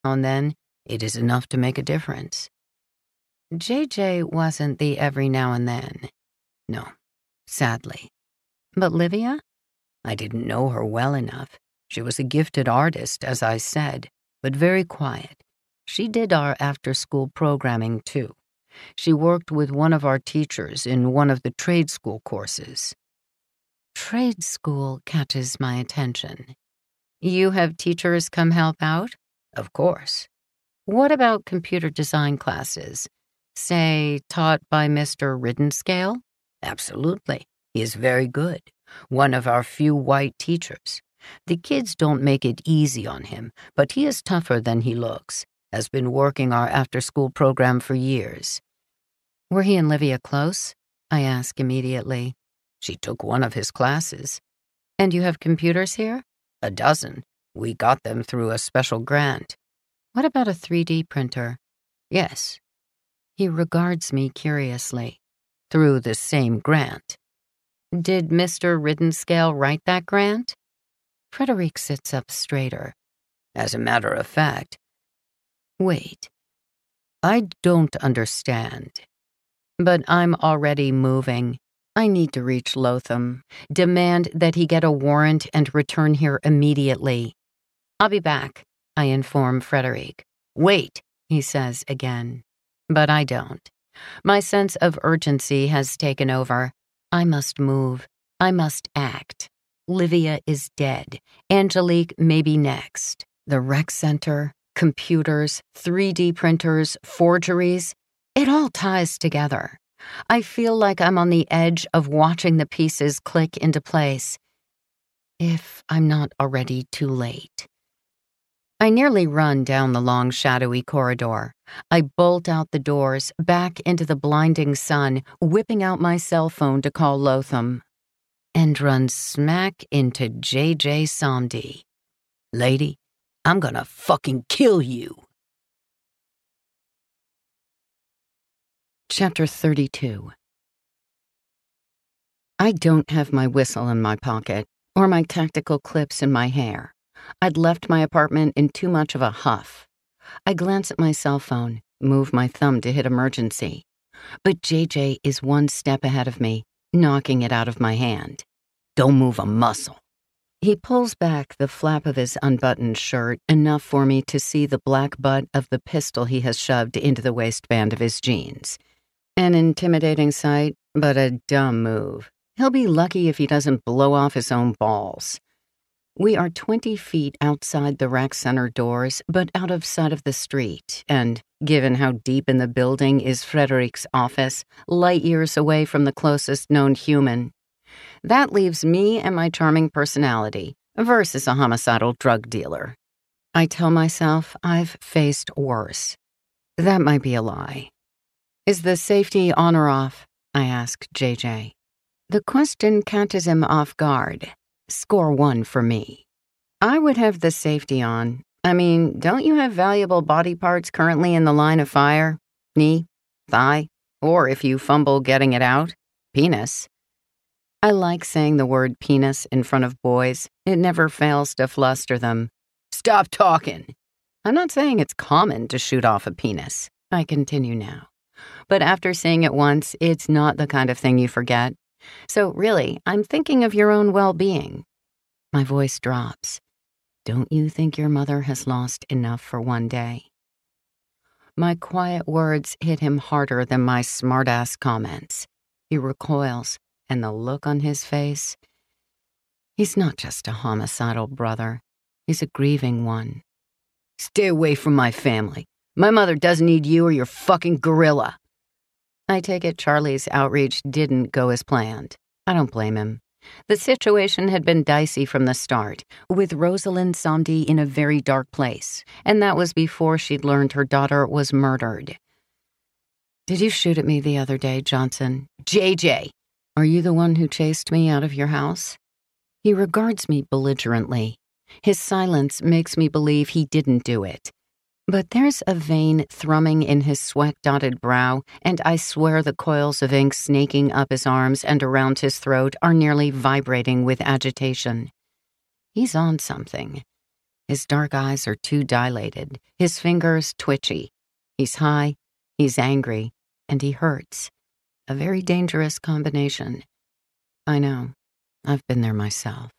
and then, it is enough to make a difference. JJ wasn't the every now and then. No, sadly. But Livia? I didn't know her well enough. She was a gifted artist, as I said, but very quiet. She did our after-school programming, too. She worked with one of our teachers in one of the trade school courses. Trade school catches my attention. You have teachers come help out? Of course. What about computer design classes? Say, taught by Mr. Riddenscale? Absolutely. He is very good. One of our few white teachers. The kids don't make it easy on him, but he is tougher than he looks. Has been working our after-school program for years. Were he and Livia close? I ask immediately. She took one of his classes. And you have computers here? A dozen. We got them through a special grant. What about a 3D printer? Yes. He regards me curiously. Through the same grant. Did Mr. Riddenscale write that grant? Frederick sits up straighter. As a matter of fact, wait. I don't understand. But I'm already moving. I need to reach Lotham. Demand that he get a warrant and return here immediately. I'll be back, I inform Frederick. Wait, he says again. But I don't. My sense of urgency has taken over. I must move. I must act. Livia is dead. Angelique may be next. The rec center, computers, 3D printers, forgeries, it all ties together. I feel like I'm on the edge of watching the pieces click into place. If I'm not already too late. I nearly run down the long, shadowy corridor. I bolt out the doors, back into the blinding sun, whipping out my cell phone to call Lotham. And run smack into JJ Samdi. Lady, I'm gonna fucking kill you. Chapter 32. I don't have my whistle in my pocket, or my tactical clips in my hair. I'd left my apartment in too much of a huff. I glance at my cell phone, move my thumb to hit emergency. But JJ is one step ahead of me, knocking it out of my hand. Don't move a muscle. He pulls back the flap of his unbuttoned shirt enough for me to see the black butt of the pistol he has shoved into the waistband of his jeans. An intimidating sight, but a dumb move. He'll be lucky if he doesn't blow off his own balls. We are 20 feet outside the rec center doors, but out of sight of the street, and, given how deep in the building is Frederick's office, light years away from the closest known human. That leaves me and my charming personality versus a homicidal drug dealer. I tell myself I've faced worse. That might be a lie. Is the safety on or off? I ask JJ. The question catches him off guard. Score 1 for me. I would have the safety on. I mean, don't you have valuable body parts currently in the line of fire? Knee, thigh, or if you fumble getting it out, penis. I like saying the word penis in front of boys. It never fails to fluster them. Stop talking. I'm not saying it's common to shoot off a penis. I continue now. But after seeing it once, it's not the kind of thing you forget. So really, I'm thinking of your own well-being. My voice drops. Don't you think your mother has lost enough for one day? My quiet words hit him harder than my smart-ass comments. He recoils, and the look on his face. He's not just a homicidal brother. He's a grieving one. Stay away from my family. My mother doesn't need you or your fucking gorilla. I take it Charlie's outreach didn't go as planned. I don't blame him. The situation had been dicey from the start, with Rosalind Samdi in a very dark place, and that was before she'd learned her daughter was murdered. Did you shoot at me the other day, Johnson? JJ! Are you the one who chased me out of your house? He regards me belligerently. His silence makes me believe he didn't do it. But there's a vein thrumming in his sweat-dotted brow, and I swear the coils of ink snaking up his arms and around his throat are nearly vibrating with agitation. He's on something. His dark eyes are too dilated, his fingers twitchy. He's high, he's angry, and he hurts. A very dangerous combination. I know. I've been there myself.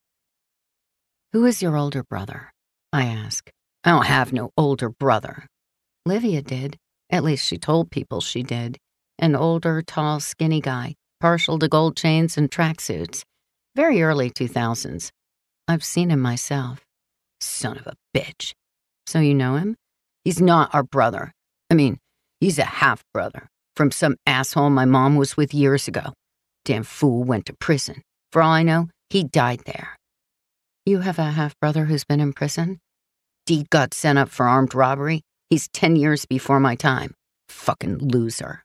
Who is your older brother? I ask. I don't have no older brother. Livia did. At least she told people she did. An older, tall, skinny guy, partial to gold chains and tracksuits. Very early 2000s. I've seen him myself. Son of a bitch. So you know him? He's not our brother. I mean, he's a half-brother from some asshole my mom was with years ago. Damn fool went to prison. For all I know, he died there. You have a half-brother who's been in prison? Deed got sent up for armed robbery. He's 10 years before my time. Fucking loser.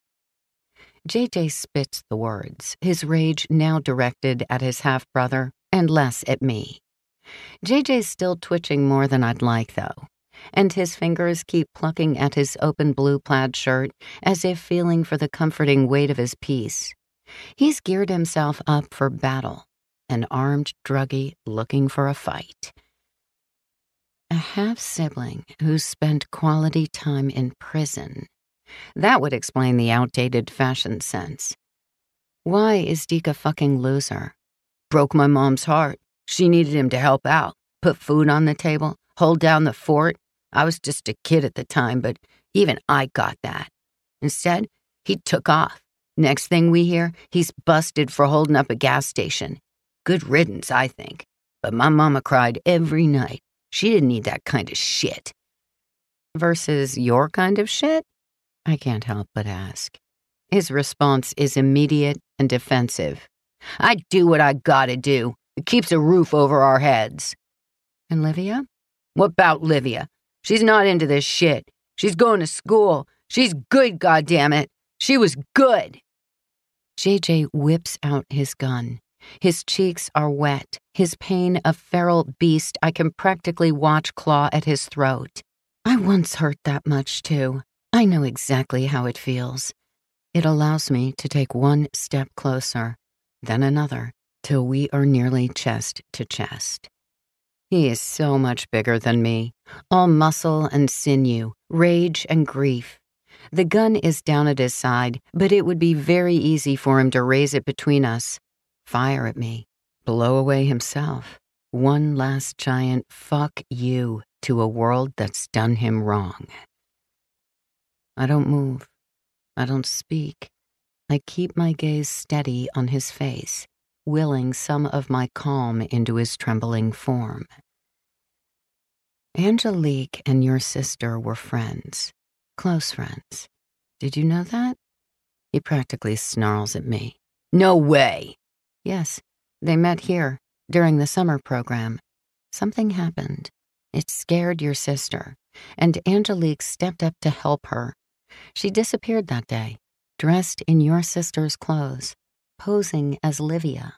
JJ spits the words, his rage now directed at his half-brother and less at me. JJ's still twitching more than I'd like, though, and his fingers keep plucking at his open blue plaid shirt as if feeling for the comforting weight of his piece. He's geared himself up for battle, an armed druggie looking for a fight. A half-sibling who's spent quality time in prison. That would explain the outdated fashion sense. Why is Deke a fucking loser? Broke my mom's heart. She needed him to help out, put food on the table, hold down the fort. I was just a kid at the time, but even I got that. Instead, he took off. Next thing we hear, he's busted for holding up a gas station. Good riddance, I think. But my mama cried every night. She didn't need that kind of shit. Versus your kind of shit? I can't help but ask. His response is immediate and defensive. I do what I gotta do. It keeps a roof over our heads. And Livia? What about Livia? She's not into this shit. She's going to school. She's good, goddammit. She was good. JJ whips out his gun. His cheeks are wet, his pain a feral beast I can practically watch claw at his throat. I once hurt that much, too. I know exactly how it feels. It allows me to take one step closer, then another, till we are nearly chest to chest. He is so much bigger than me, all muscle and sinew, rage and grief. The gun is down at his side, but it would be very easy for him to raise it between us, fire at me, blow away himself. One last giant fuck you to a world that's done him wrong. I don't move. I don't speak. I keep my gaze steady on his face, willing some of my calm into his trembling form. Angelique and your sister were friends, close friends. Did you know that? He practically snarls at me. No way! Yes, they met here, during the summer program. Something happened. It scared your sister, and Angelique stepped up to help her. She disappeared that day, dressed in your sister's clothes, posing as Livia.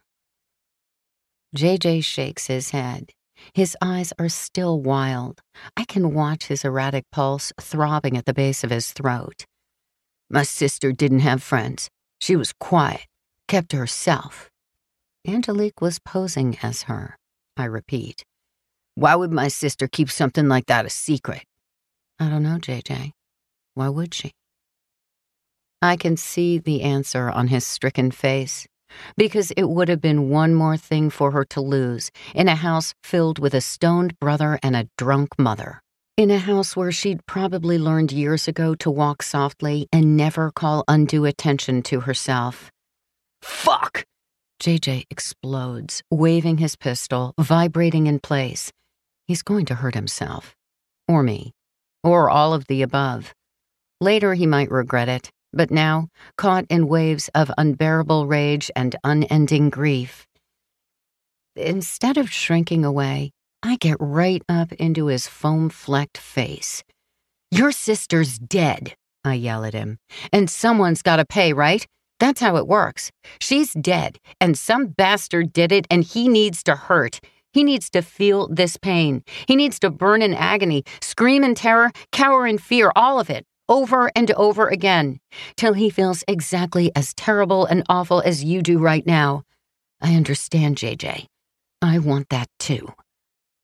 JJ shakes his head. His eyes are still wild. I can watch his erratic pulse throbbing at the base of his throat. My sister didn't have friends. She was quiet, kept to herself. Angelique was posing as her, I repeat. Why would my sister keep something like that a secret? I don't know, JJ. Why would she? I can see the answer on his stricken face, because it would have been one more thing for her to lose in a house filled with a stoned brother and a drunk mother. In a house where she'd probably learned years ago to walk softly and never call undue attention to herself. Fuck! JJ explodes, waving his pistol, vibrating in place. He's going to hurt himself. Or me. Or all of the above. Later he might regret it, but now, caught in waves of unbearable rage and unending grief. Instead of shrinking away, I get right up into his foam-flecked face. Your sister's dead, I yell at him. And someone's got to pay, right? That's how it works. She's dead, and some bastard did it, and he needs to hurt. He needs to feel this pain. He needs to burn in agony, scream in terror, cower in fear, all of it, over and over again, till he feels exactly as terrible and awful as you do right now. I understand, JJ. I want that too.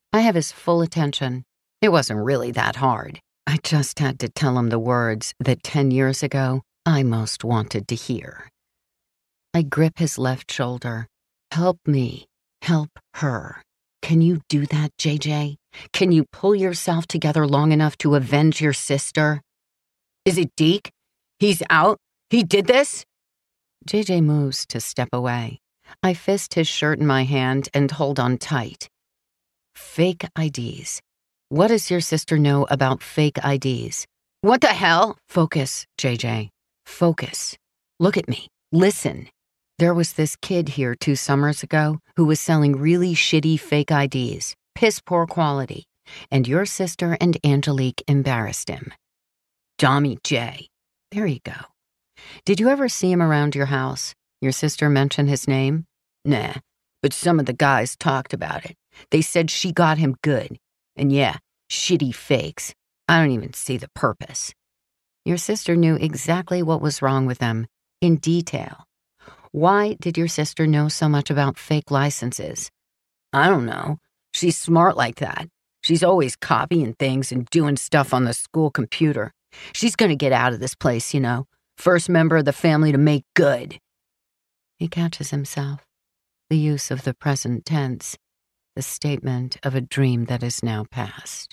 I have his full attention. It wasn't really that hard. I just had to tell him the words that 10 years ago I most wanted to hear. I grip his left shoulder. Help me. Help her. Can you do that, JJ? Can you pull yourself together long enough to avenge your sister? Is it Deke? He's out? He did this? JJ moves to step away. I fist his shirt in my hand and hold on tight. Fake IDs. What does your sister know about fake IDs? What the hell? Focus, JJ. Focus. Look at me. Listen. There was this kid here 2 summers ago who was selling really shitty fake IDs, piss-poor quality, and your sister and Angelique embarrassed him. Dommy J. There you go. Did you ever see him around your house? Your sister mention his name? Nah, but some of the guys talked about it. They said she got him good. And yeah, shitty fakes. I don't even see the purpose. Your sister knew exactly what was wrong with them, in detail. Why did your sister know so much about fake licenses? I don't know. She's smart like that. She's always copying things and doing stuff on the school computer. She's gonna get out of this place, you know. First member of the family to make good. He catches himself. The use of the present tense. The statement of a dream that is now past.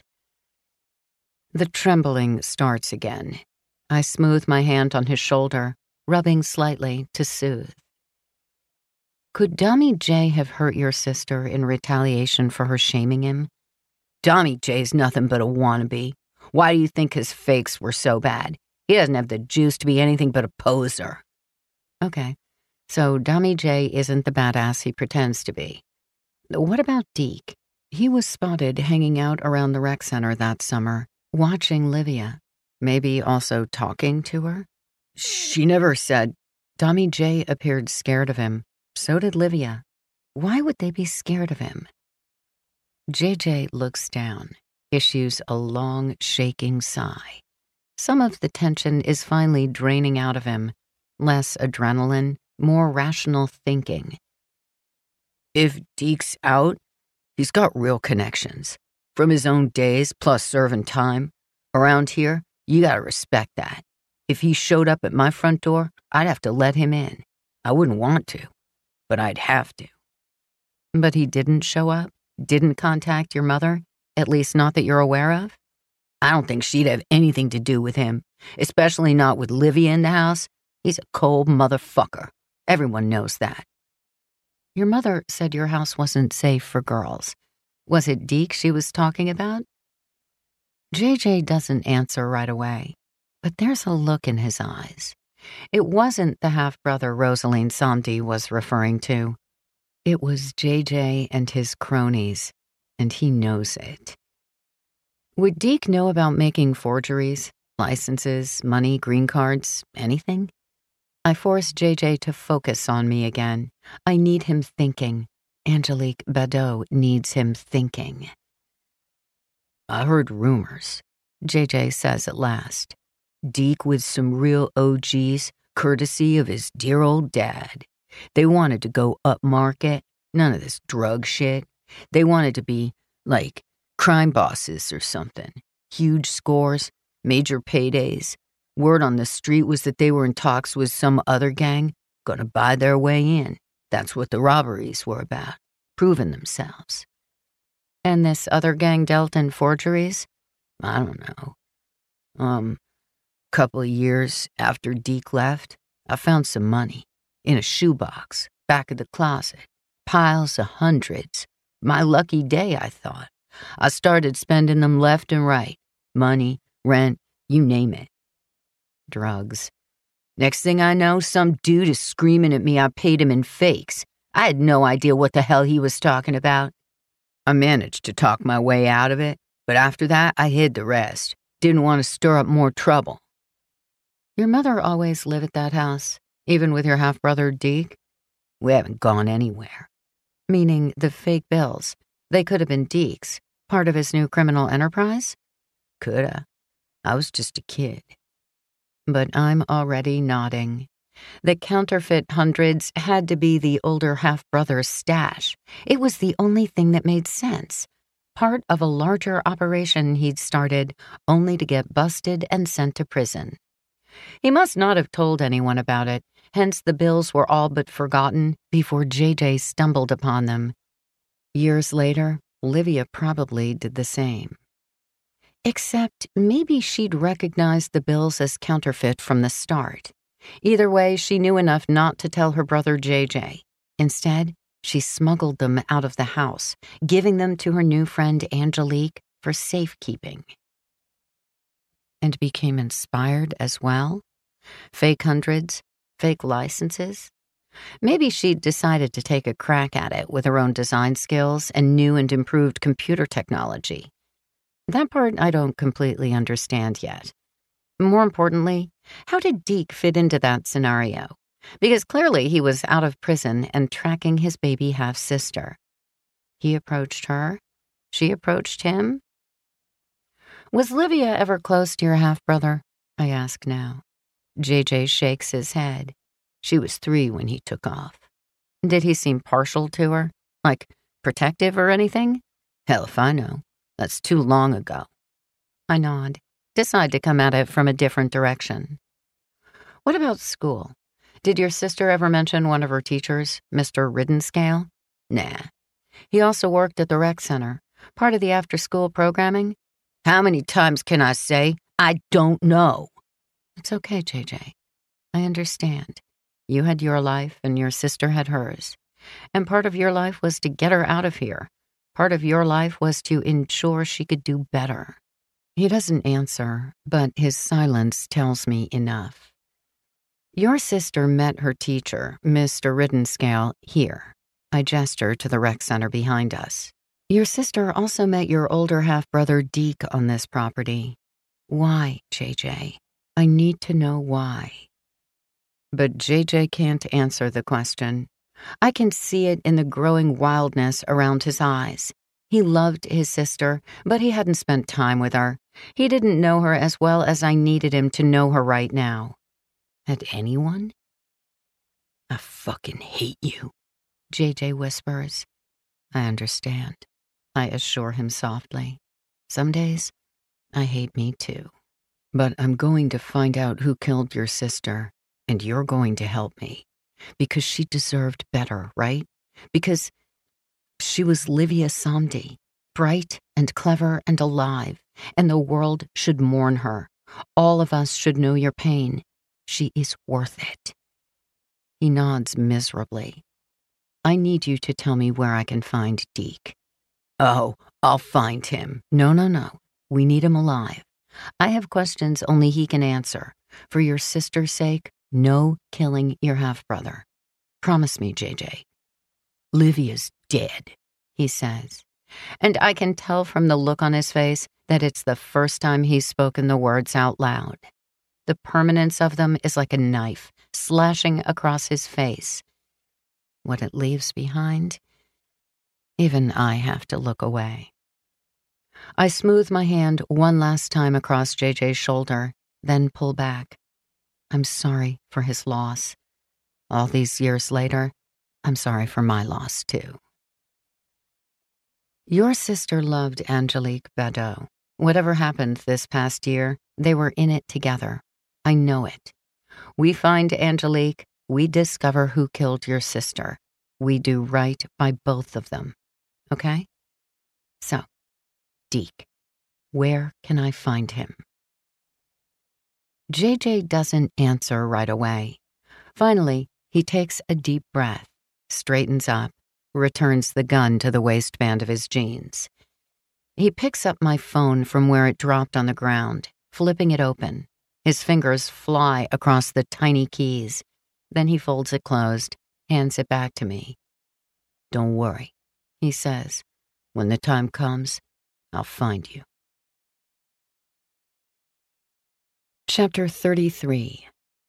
The trembling starts again. I smooth my hand on his shoulder, rubbing slightly to soothe. Could Dommy J have hurt your sister in retaliation for her shaming him? Dommy J's nothing but a wannabe. Why do you think his fakes were so bad? He doesn't have the juice to be anything but a poser. Okay, so Dommy J isn't the badass he pretends to be. What about Deke? He was spotted hanging out around the rec center that summer, watching Livia. Maybe also talking to her? She never said. Dommy J appeared scared of him. So did Livia. Why would they be scared of him? JJ looks down, issues a long, shaking sigh. Some of the tension is finally draining out of him. Less adrenaline, more rational thinking. If Deke's out, he's got real connections. From his own days, plus serving time. Around here, you gotta respect that. If he showed up at my front door, I'd have to let him in. I wouldn't want to, but I'd have to. But he didn't show up? Didn't contact your mother? At least not that you're aware of? I don't think she'd have anything to do with him, especially not with Livia in the house. He's a cold motherfucker. Everyone knows that. Your mother said your house wasn't safe for girls. Was it Deke she was talking about? JJ doesn't answer right away, but there's a look in his eyes. It wasn't the half-brother Rosaline Samdi was referring to. It was JJ and his cronies, and he knows it. Would Deke know about making forgeries, licenses, money, green cards, anything? I force JJ to focus on me again. I need him thinking. Angelique Badeau needs him thinking. I heard rumors, JJ says at last. Deke with some real OGs, courtesy of his dear old dad. They wanted to go upmarket, none of this drug shit. They wanted to be, like, crime bosses or something. Huge scores, major paydays. Word on the street was that they were in talks with some other gang, gonna buy their way in. That's what the robberies were about, proving themselves. And this other gang dealt in forgeries? I don't know. Couple of years after Deke left, I found some money in a shoebox, back of the closet. Piles of hundreds. My lucky day, I thought. I started spending them left and right. Money, rent, you name it. Drugs. Next thing I know, some dude is screaming at me I paid him in fakes. I had no idea what the hell he was talking about. I managed to talk my way out of it, but after that, I hid the rest. Didn't want to stir up more trouble. Your mother always lived at that house, even with your half-brother Deke? We haven't gone anywhere. Meaning the fake bills. They could have been Deke's, part of his new criminal enterprise? Coulda. I was just a kid. But I'm already nodding. The counterfeit hundreds had to be the older half-brother's stash. It was the only thing that made sense. part of a larger operation he'd started, only to get busted and sent to prison. He must not have told anyone about it, hence the bills were all but forgotten before JJ stumbled upon them. Years later, Livia probably did the same. Except maybe she'd recognized the bills as counterfeit from the start. Either way, she knew enough not to tell her brother JJ. Instead, she smuggled them out of the house, giving them to her new friend Angelique for safekeeping. And became inspired as well? Fake hundreds? Fake licenses? Maybe she'd decided to take a crack at it with her own design skills and new and improved computer technology. That part I don't completely understand yet. More importantly, how did Deke fit into that scenario? Because clearly he was out of prison and tracking his baby half-sister. He approached her. She approached him. Was Livia ever close to your half-brother? I ask now. JJ shakes his head. She was 3 when he took off. Did he seem partial to her? Like protective or anything? Hell if I know. That's too long ago. I nod, decide to come at it from a different direction. What about school? Did your sister ever mention one of her teachers, Mr. Riddenscale? Nah. He also worked at the rec center, part of the after-school programming. How many times can I say, I don't know? It's okay, JJ. I understand. You had your life and your sister had hers. And part of your life was to get her out of here. Part of your life was to ensure she could do better. He doesn't answer, but his silence tells me enough. Your sister met her teacher, Mr. Riddenscale, here. I gesture to the rec center behind us. Your sister also met your older half-brother Deke on this property. Why, JJ? I need to know why. But JJ can't answer the question. I can see it in the growing wildness around his eyes. He loved his sister, but he hadn't spent time with her. He didn't know her as well as I needed him to know her right now. Had anyone? I fucking hate you, JJ whispers. I understand. I assure him softly. Some days, I hate me too. But I'm going to find out who killed your sister, and you're going to help me. Because she deserved better, right? Because she was Livia Samdi, bright and clever and alive, and the world should mourn her. All of us should know your pain. She is worth it. He nods miserably. I need you to tell me where I can find Deke. Oh, I'll find him. No. We need him alive. I have questions only he can answer. For your sister's sake, no killing your half-brother. Promise me, JJ. Livia's dead, he says. And I can tell from the look on his face that it's the first time he's spoken the words out loud. The permanence of them is like a knife slashing across his face. What it leaves behind, even I have to look away. I smooth my hand one last time across JJ's shoulder, then pull back. I'm sorry for his loss. All these years later, I'm sorry for my loss too. Your sister loved Angelique Badeau. Whatever happened this past year, they were in it together. I know it. We find Angelique, we discover who killed your sister. We do right by both of them. Okay? So, Deke, where can I find him? JJ doesn't answer right away. Finally, he takes a deep breath, straightens up, returns the gun to the waistband of his jeans. He picks up my phone from where it dropped on the ground, flipping it open. His fingers fly across the tiny keys. Then he folds it closed, hands it back to me. Don't worry, he says. When the time comes, I'll find you. Chapter 33.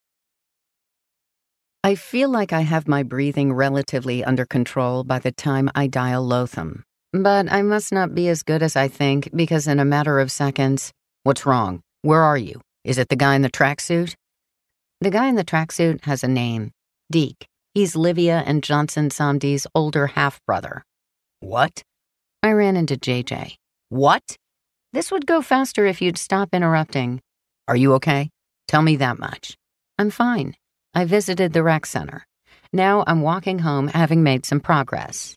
I feel like I have my breathing relatively under control by the time I dial Lotham. But I must not be as good as I think because in a matter of seconds, what's wrong? Where are you? Is it the guy in the tracksuit? The guy in the tracksuit has a name. Deke. He's Livia and Johnson Samdi's older half-brother. What? I ran into JJ. What? This would go faster if you'd stop interrupting. Are you okay? Tell me that much. I'm fine. I visited the rec center. Now I'm walking home, having made some progress.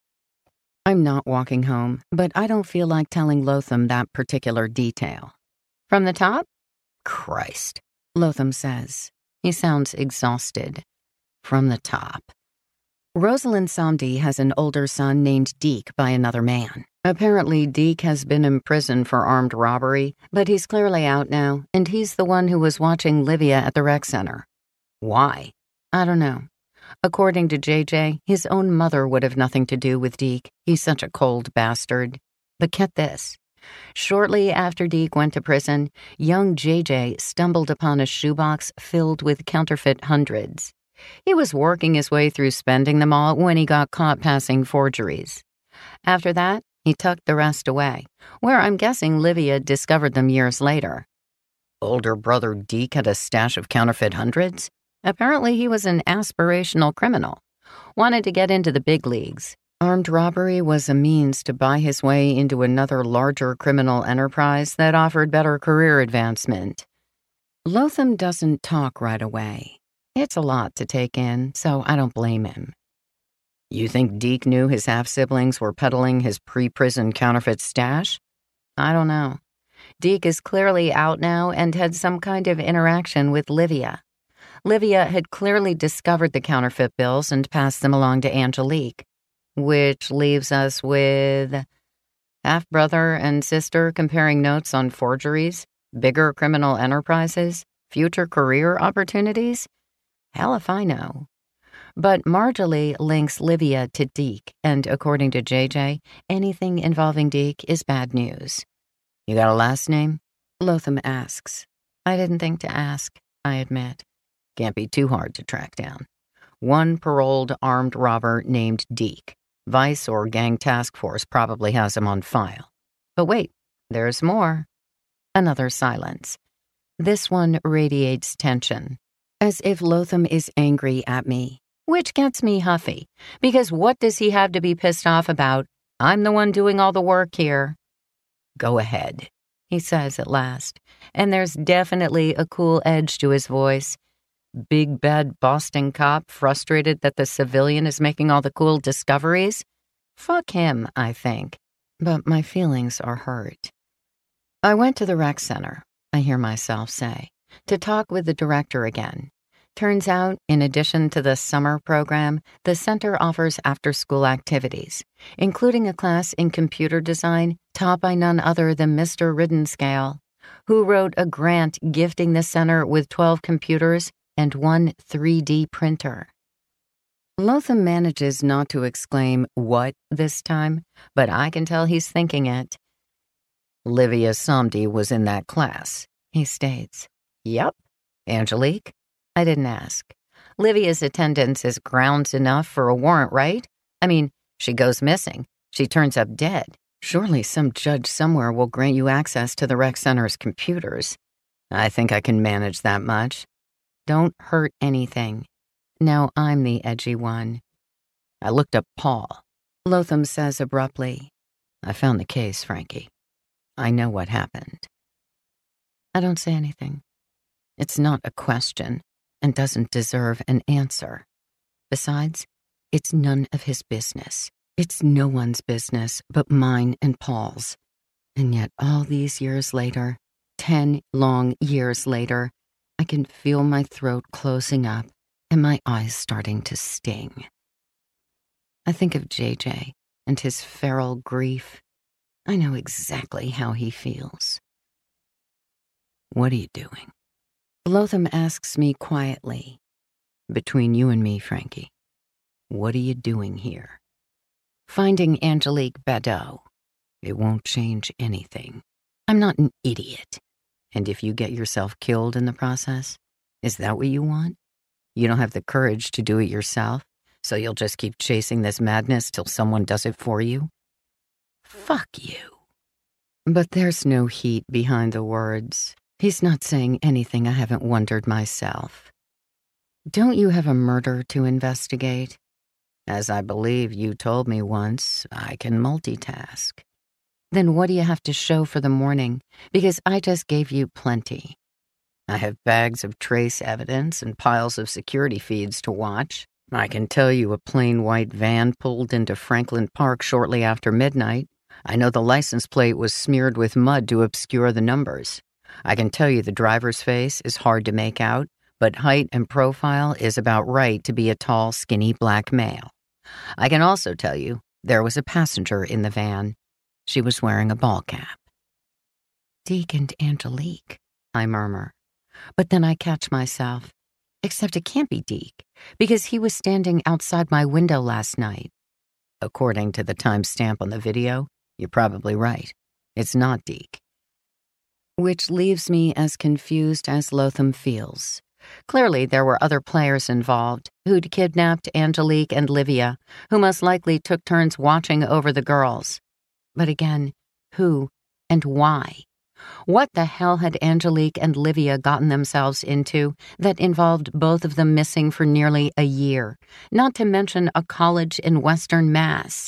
I'm not walking home, but I don't feel like telling Lotham that particular detail. From the top? Christ, Lotham says. He sounds exhausted. From the top. Rosalind Samdi has an older son named Deke by another man. Apparently, Deke has been in prison for armed robbery, but he's clearly out now, and he's the one who was watching Livia at the rec center. Why? I don't know. According to JJ, his own mother would have nothing to do with Deke. He's such a cold bastard. But get this. Shortly after Deke went to prison, young JJ stumbled upon a shoebox filled with counterfeit hundreds. He was working his way through spending them all when he got caught passing forgeries. After that, he tucked the rest away, where I'm guessing Livia discovered them years later. Older brother Deke had a stash of counterfeit hundreds? Apparently he was an aspirational criminal. Wanted to get into the big leagues. Armed robbery was a means to buy his way into another larger criminal enterprise that offered better career advancement. Lotham doesn't talk right away. It's a lot to take in, so I don't blame him. You think Deke knew his half-siblings were peddling his pre-prison counterfeit stash? I don't know. Deke is clearly out now and had some kind of interaction with Livia. Livia had clearly discovered the counterfeit bills and passed them along to Angelique, which leaves us with half-brother and sister comparing notes on forgeries, bigger criminal enterprises, future career opportunities. Hell if I know. But Marjorie links Livia to Deke, and according to JJ, anything involving Deke is bad news. You got a last name? Lotham asks. I didn't think to ask, I admit. Can't be too hard to track down. One paroled armed robber named Deke. Vice or gang task force probably has him on file. But wait, there's more. Another silence. This one radiates tension, as if Lotham is angry at me, which gets me huffy, because what does he have to be pissed off about? I'm the one doing all the work here. Go ahead, he says at last, and there's definitely a cool edge to his voice. Big bad Boston cop frustrated that the civilian is making all the cool discoveries? Fuck him, I think. But my feelings are hurt. I went to the rec center, I hear myself say, to talk with the director again. Turns out, in addition to the summer program, the center offers after-school activities, including a class in computer design taught by none other than Mr. Riddenscale, who wrote a grant gifting the center with 12 computers and one 3D printer. Lotham manages not to exclaim, "What?" this time, but I can tell he's thinking it. Livia Samdi was in that class, he states. Yep. Angelique? I didn't ask. Livia's attendance is grounds enough for a warrant, right? I mean, she goes missing. She turns up dead. Surely some judge somewhere will grant you access to the rec center's computers. I think I can manage that much. Don't hurt anything. Now I'm the edgy one. I looked up Paul. Lotham says abruptly, I found the case, Frankie. I know what happened. I don't say anything. It's not a question and doesn't deserve an answer. Besides, it's none of his business. It's no one's business but mine and Paul's. And yet all these years later, 10 long years later, I can feel my throat closing up and my eyes starting to sting. I think of JJ and his feral grief. I know exactly how he feels. What are you doing? Lotham asks me quietly. Between you and me, Frankie, what are you doing here? Finding Angelique Badeau. It won't change anything. I'm not an idiot. And if you get yourself killed in the process, is that what you want? You don't have the courage to do it yourself, so you'll just keep chasing this madness till someone does it for you? Fuck you. But there's no heat behind the words. He's not saying anything I haven't wondered myself. Don't you have a murder to investigate? As I believe you told me once, I can multitask. Then what do you have to show for the morning? Because I just gave you plenty. I have bags of trace evidence and piles of security feeds to watch. I can tell you a plain white van pulled into Franklin Park shortly after midnight. I know the license plate was smeared with mud to obscure the numbers. I can tell you the driver's face is hard to make out, but height and profile is about right to be a tall, skinny black male. I can also tell you there was a passenger in the van. She was wearing a ball cap. Deke and Angelique, I murmur. But then I catch myself. Except it can't be Deke, because he was standing outside my window last night. According to the timestamp on the video, you're probably right. It's not Deke. Which leaves me as confused as Lotham feels. Clearly, there were other players involved who'd kidnapped Angelique and Livia, who most likely took turns watching over the girls. But again, who and why? What the hell had Angelique and Livia gotten themselves into that involved both of them missing for nearly a year, not to mention a college in Western Mass?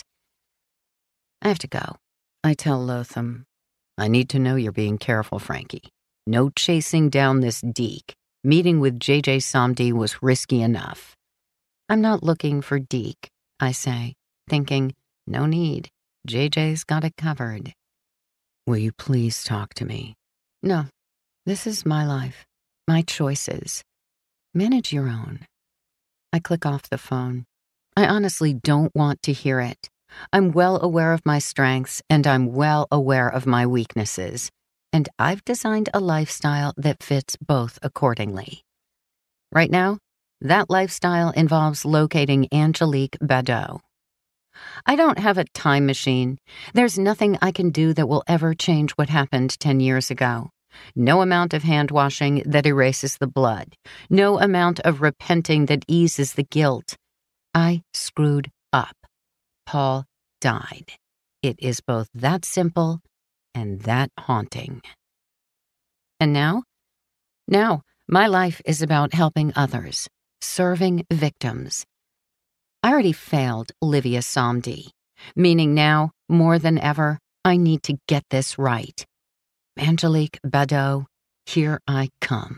I have to go, I tell Lotham. I need to know you're being careful, Frankie. No chasing down this Deke. Meeting with J.J. Somdi was risky enough. I'm not looking for Deke, I say, thinking, no need. J.J.'s got it covered. Will you please talk to me? No, this is my life, my choices. Manage your own. I click off the phone. I honestly don't want to hear it. I'm well aware of my strengths, and I'm well aware of my weaknesses, and I've designed a lifestyle that fits both accordingly. Right now, that lifestyle involves locating Angelique Badeau. I don't have a time machine. There's nothing I can do that will ever change what happened 10 years ago. No amount of hand-washing that erases the blood. No amount of repenting that eases the guilt. I screwed up. Paul died. It is both that simple and that haunting. And now? Now, my life is about helping others, serving victims. I already failed Livia Somdi, meaning now, more than ever, I need to get this right. Angelique Badeau, here I come.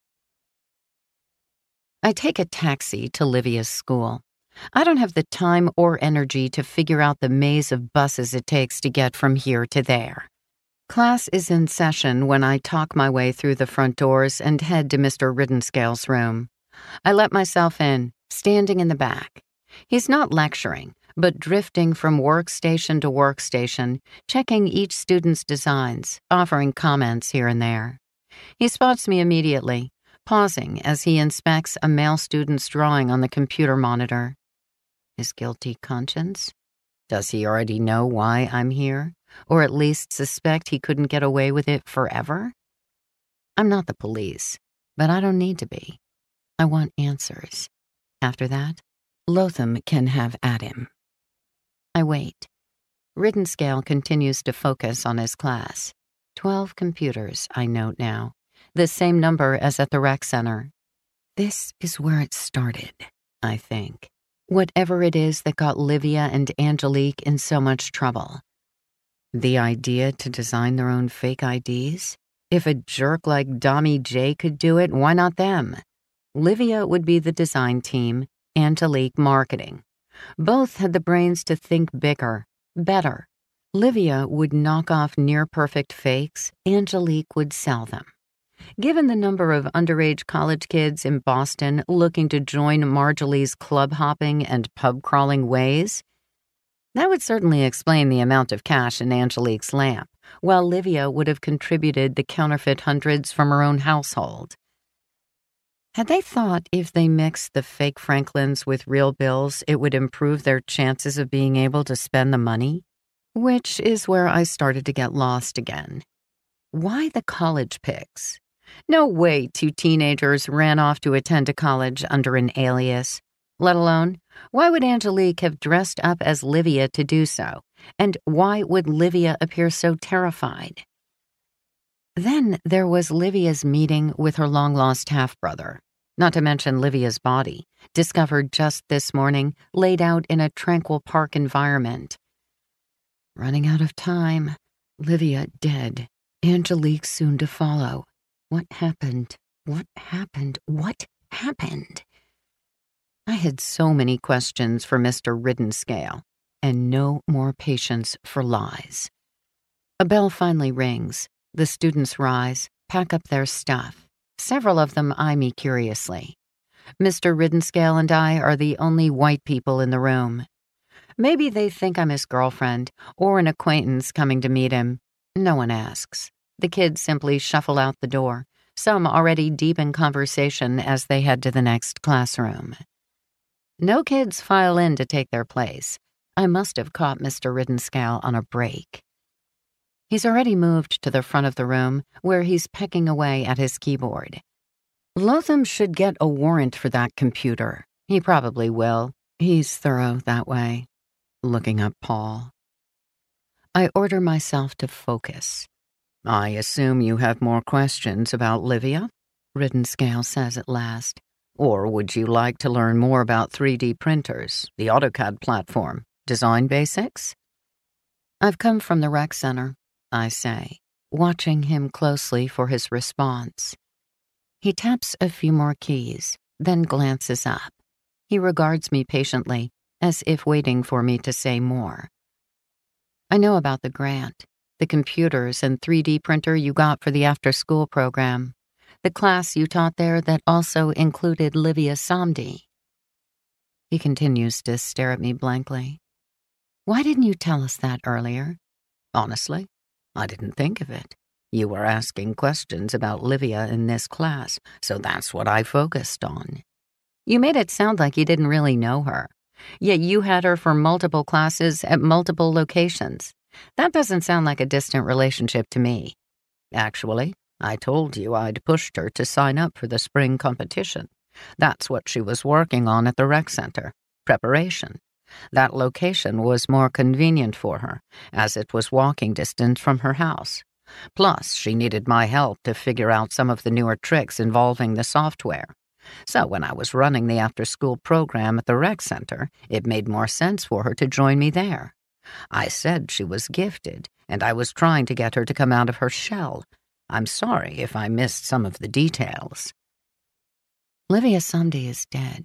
I take a taxi to Livia's school. I don't have the time or energy to figure out the maze of buses it takes to get from here to there. Class is in session when I talk my way through the front doors and head to Mr. Riddenscale's room. I let myself in, standing in the back. He's not lecturing, but drifting from workstation to workstation, checking each student's designs, offering comments here and there. He spots me immediately, pausing as he inspects a male student's drawing on the computer monitor. His guilty conscience? Does he already know why I'm here? Or at least suspect he couldn't get away with it forever? I'm not the police, but I don't need to be. I want answers. After that, Lotham can have at him. I wait. Riddenscale continues to focus on his class. 12 computers, I note now. The same number as at the rec center. This is where it started, I think. Whatever it is that got Livia and Angelique in so much trouble. The idea to design their own fake IDs? If a jerk like Dommy J could do it, why not them? Livia would be the design team, Angelique marketing. Both had the brains to think bigger, better. Livia would knock off near-perfect fakes, Angelique would sell them. Given the number of underage college kids in Boston looking to join Marjolie's club-hopping and pub-crawling ways, that would certainly explain the amount of cash in Angelique's lamp, while Livia would have contributed the counterfeit hundreds from her own household. Had they thought if they mixed the fake Franklins with real bills, it would improve their chances of being able to spend the money? Which is where I started to get lost again. Why the college pics? No way 2 teenagers ran off to attend a college under an alias. Let alone, why would Angelique have dressed up as Livia to do so? And why would Livia appear so terrified? Then there was Livia's meeting with her long-lost half-brother, not to mention Livia's body, discovered just this morning, laid out in a tranquil park environment. Running out of time, Livia dead. Angelique soon to follow. What happened? What happened? What happened? I had so many questions for Mr. Riddenscale, and no more patience for lies. A bell finally rings. The students rise, pack up their stuff. Several of them eye me curiously. Mr. Riddenscale and I are the only white people in the room. Maybe they think I'm his girlfriend or an acquaintance coming to meet him. No one asks. The kids simply shuffle out the door, some already deep in conversation as they head to the next classroom. No kids file in to take their place. I must have caught Mr. Riddenscale on a break. He's already moved to the front of the room, where he's pecking away at his keyboard. Lotham should get a warrant for that computer. He probably will. He's thorough that way. Looking up Paul. I order myself to focus. I assume you have more questions about Livia? Riddenscale says at last. Or would you like to learn more about 3D printers, the AutoCAD platform, design basics? I've come from the rec center, I say, watching him closely for his response. He taps a few more keys, then glances up. He regards me patiently, as if waiting for me to say more. I know about the grant, the computers and 3D printer you got for the after-school program, the class you taught there that also included Livia Samdi. He continues to stare at me blankly. Why didn't you tell us that earlier? Honestly, I didn't think of it. You were asking questions about Livia in this class, so that's what I focused on. You made it sound like you didn't really know her, yet you had her for multiple classes at multiple locations. That doesn't sound like a distant relationship to me. Actually, I told you I'd pushed her to sign up for the spring competition. That's what she was working on at the rec center, preparation. That location was more convenient for her, as it was walking distance from her house. Plus, she needed my help to figure out some of the newer tricks involving the software. So when I was running the after-school program at the rec center, it made more sense for her to join me there. I said she was gifted, and I was trying to get her to come out of her shell. I'm sorry if I missed some of the details. Livia Samdi is dead.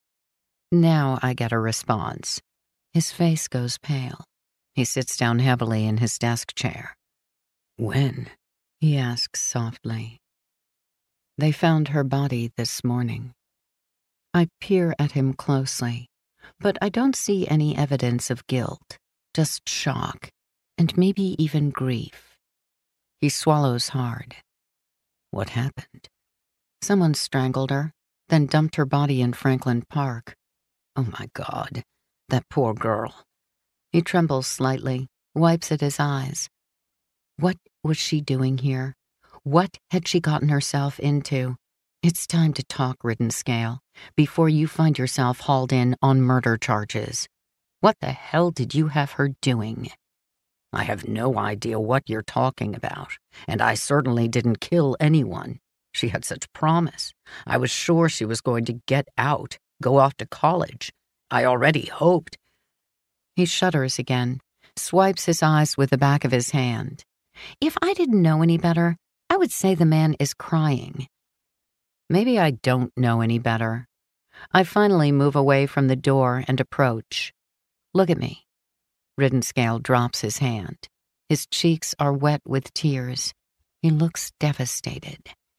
Now I get a response. His face goes pale. He sits down heavily in his desk chair. When? He asks softly. They found her body this morning. I peer at him closely, but I don't see any evidence of guilt, just shock, and maybe even grief. He swallows hard. What happened? Someone strangled her, then dumped her body in Franklin Park. Oh my God, that poor girl. He trembles slightly, wipes at his eyes. What was she doing here? What had she gotten herself into? It's time to talk, Riddenscale, before you find yourself hauled in on murder charges. What the hell did you have her doing? I have no idea what you're talking about, and I certainly didn't kill anyone. She had such promise. I was sure she was going to get out, go off to college. I already hoped. He shudders again, swipes his eyes with the back of his hand. If I didn't know any better, I would say the man is crying. Maybe I don't know any better. I finally move away from the door and approach. Look at me. Riddenscale drops his hand. His cheeks are wet with tears. He looks devastated.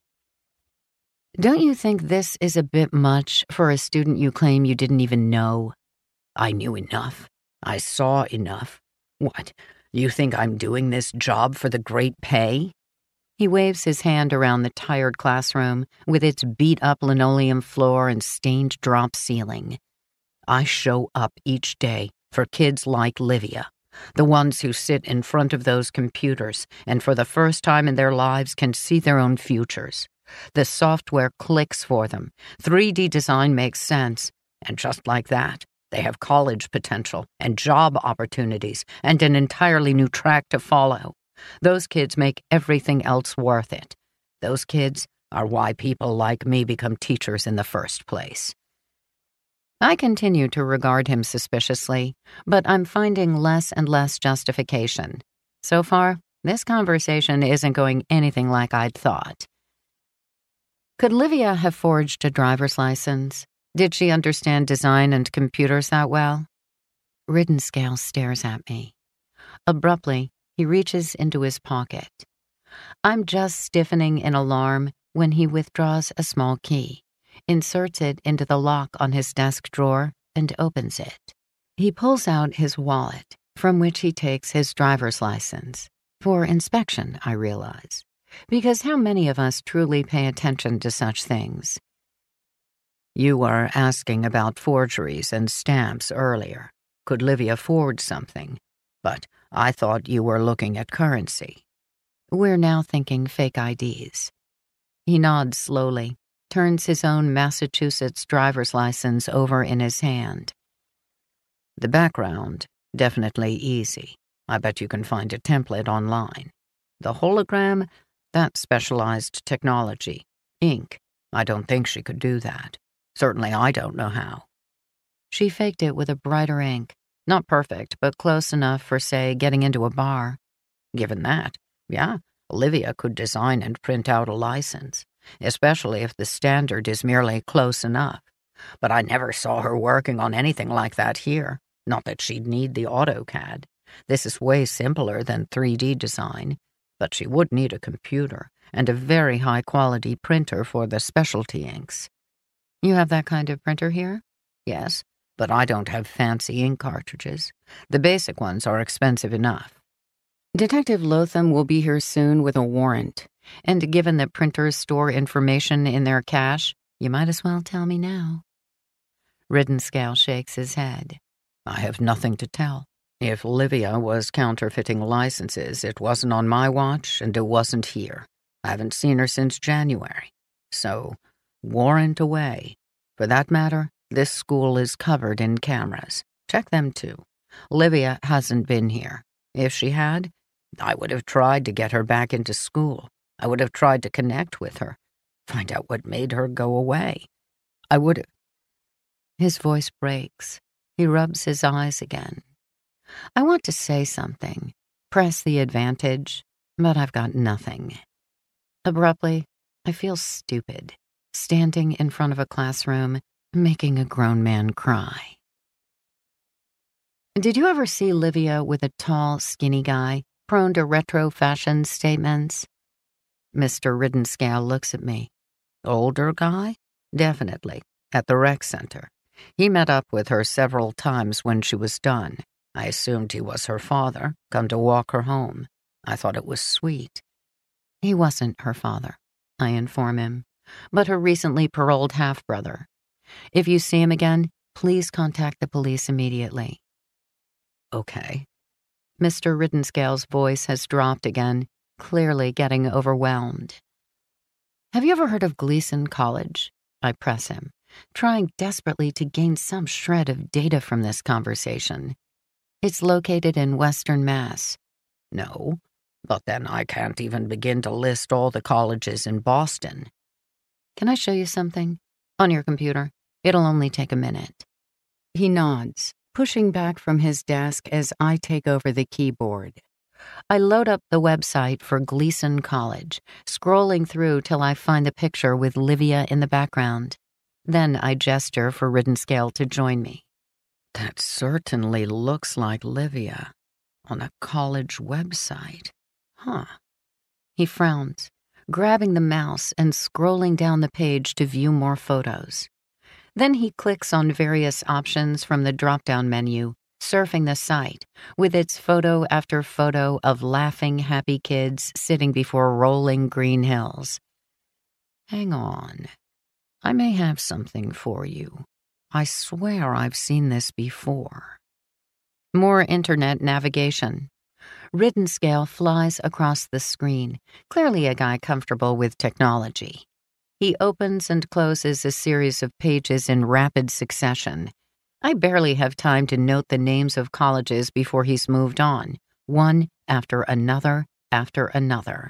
Don't you think this is a bit much for a student you claim you didn't even know? I knew enough. I saw enough. What, you think I'm doing this job for the great pay? He waves his hand around the tired classroom with its beat-up linoleum floor and stained drop ceiling. I show up each day for kids like Livia, the ones who sit in front of those computers and for the first time in their lives can see their own futures. The software clicks for them, 3D design makes sense, and just like that, they have college potential and job opportunities and an entirely new track to follow. Those kids make everything else worth it. Those kids are why people like me become teachers in the first place. I continue to regard him suspiciously, but I'm finding less and less justification. So far, This conversation isn't going anything like I'd thought. Could Livia have forged a driver's license? Did she understand design and computers that well? Riddenscale stares at me. Abruptly, he reaches into his pocket. I'm just stiffening in alarm when he withdraws a small key, inserts it into the lock on his desk drawer, and opens it. He pulls out his wallet, from which he takes his driver's license. For inspection, I realize, because how many of us truly pay attention to such things? You were asking about forgeries and stamps earlier. Could Livia forge something? But I thought you were looking at currency. We're now thinking fake IDs. He nods slowly, turns his own Massachusetts driver's license over in his hand. The background, definitely easy. I bet you can find a template online. The hologram, that's specialized technology. Ink, I don't think she could do that. Certainly I don't know how. She faked it with a brighter ink. Not perfect, but close enough for, say, getting into a bar. Given that, yeah, Olivia could design and print out a license, especially if the standard is merely close enough. But I never saw her working on anything like that here. Not that she'd need the AutoCAD. This is way simpler than 3D design, but she would need a computer and a very high-quality printer for the specialty inks. You have that kind of printer here? Yes, but I don't have fancy ink cartridges. The basic ones are expensive enough. Detective Lotham will be here soon with a warrant, and given that printers store information in their cache, you might as well tell me now. Riddenscale shakes his head. I have nothing to tell. If Livia was counterfeiting licenses, it wasn't on my watch, and it wasn't here. I haven't seen her since January. So, warrant away. For that matter, this school is covered in cameras. Check them too. Livia hasn't been here. If she had, I would have tried to get her back into school. I would have tried to connect with her, find out what made her go away. I would have... His voice breaks. He rubs his eyes again. I want to say something, press the advantage, but I've got nothing. Abruptly, I feel stupid, standing in front of a classroom, making a grown man cry. Did you ever see Livia with a tall, skinny guy, prone to retro fashion statements? Mr. Riddenscale looks at me. Older guy? Definitely, at the rec center. He met up with her several times when she was done. I assumed he was her father, come to walk her home. I thought it was sweet. He wasn't her father, I inform him, but her recently paroled half-brother. If you see him again, please contact the police immediately. Okay. Mr. Riddenscale's voice has dropped again, clearly getting overwhelmed. Have you ever heard of Gleason College? I press him, trying desperately to gain some shred of data from this conversation. It's located in Western Mass. No, but then I can't even begin to list all the colleges in Boston. Can I show you something? On your computer. It'll only take a minute. He nods, pushing back from his desk as I take over the keyboard. I load up the website for Gleason College, scrolling through till I find the picture with Livia in the background. Then I gesture for Riddenscale to join me. That certainly looks like Livia on a college website. Huh. He frowns, grabbing the mouse and scrolling down the page to view more photos. Then he clicks on various options from the drop-down menu, surfing the site, with its photo after photo of laughing, happy kids sitting before rolling green hills. Hang on. I may have something for you. I swear I've seen this before. More internet navigation. Riddenscale flies across the screen, clearly a guy comfortable with technology. He opens and closes a series of pages in rapid succession. I barely have time to note the names of colleges before he's moved on, one after another after another.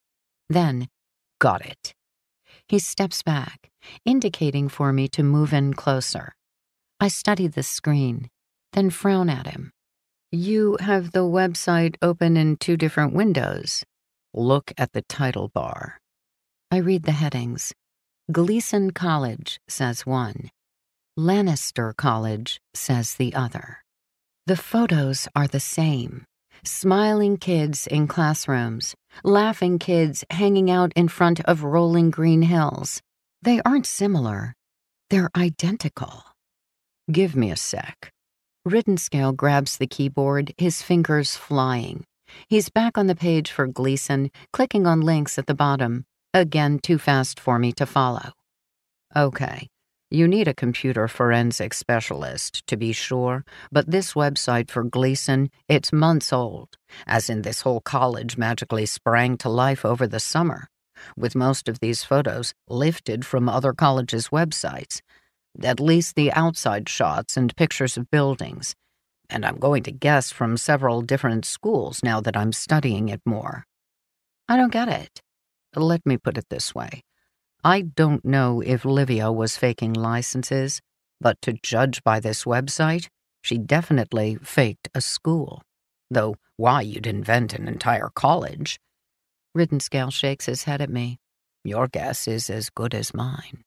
Then, got it. He steps back, indicating for me to move in closer. I study the screen, then frown at him. You have the website open in 2 different windows. Look at the title bar. I read the headings. Gleason College says one. Lannister College says the other. The photos are the same. Smiling kids in classrooms, laughing kids hanging out in front of rolling green hills. They aren't similar. They're identical. Give me a sec. Riddenscale grabs the keyboard, his fingers flying. He's back on the page for Gleason, clicking on links at the bottom. Again, too fast for me to follow. Okay, you need a computer forensics specialist, to be sure, but this website for Gleason, it's months old, as in this whole college magically sprang to life over the summer, with most of these photos lifted from other colleges' websites, at least the outside shots and pictures of buildings, and I'm going to guess from several different schools now that I'm studying it more. I don't get it. Let me put it this way. I don't know if Livia was faking licenses, but to judge by this website, she definitely faked a school. Though why you'd invent an entire college? Riddenscale shakes his head at me. Your guess is as good as mine.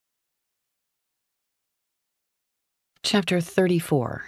Chapter 34.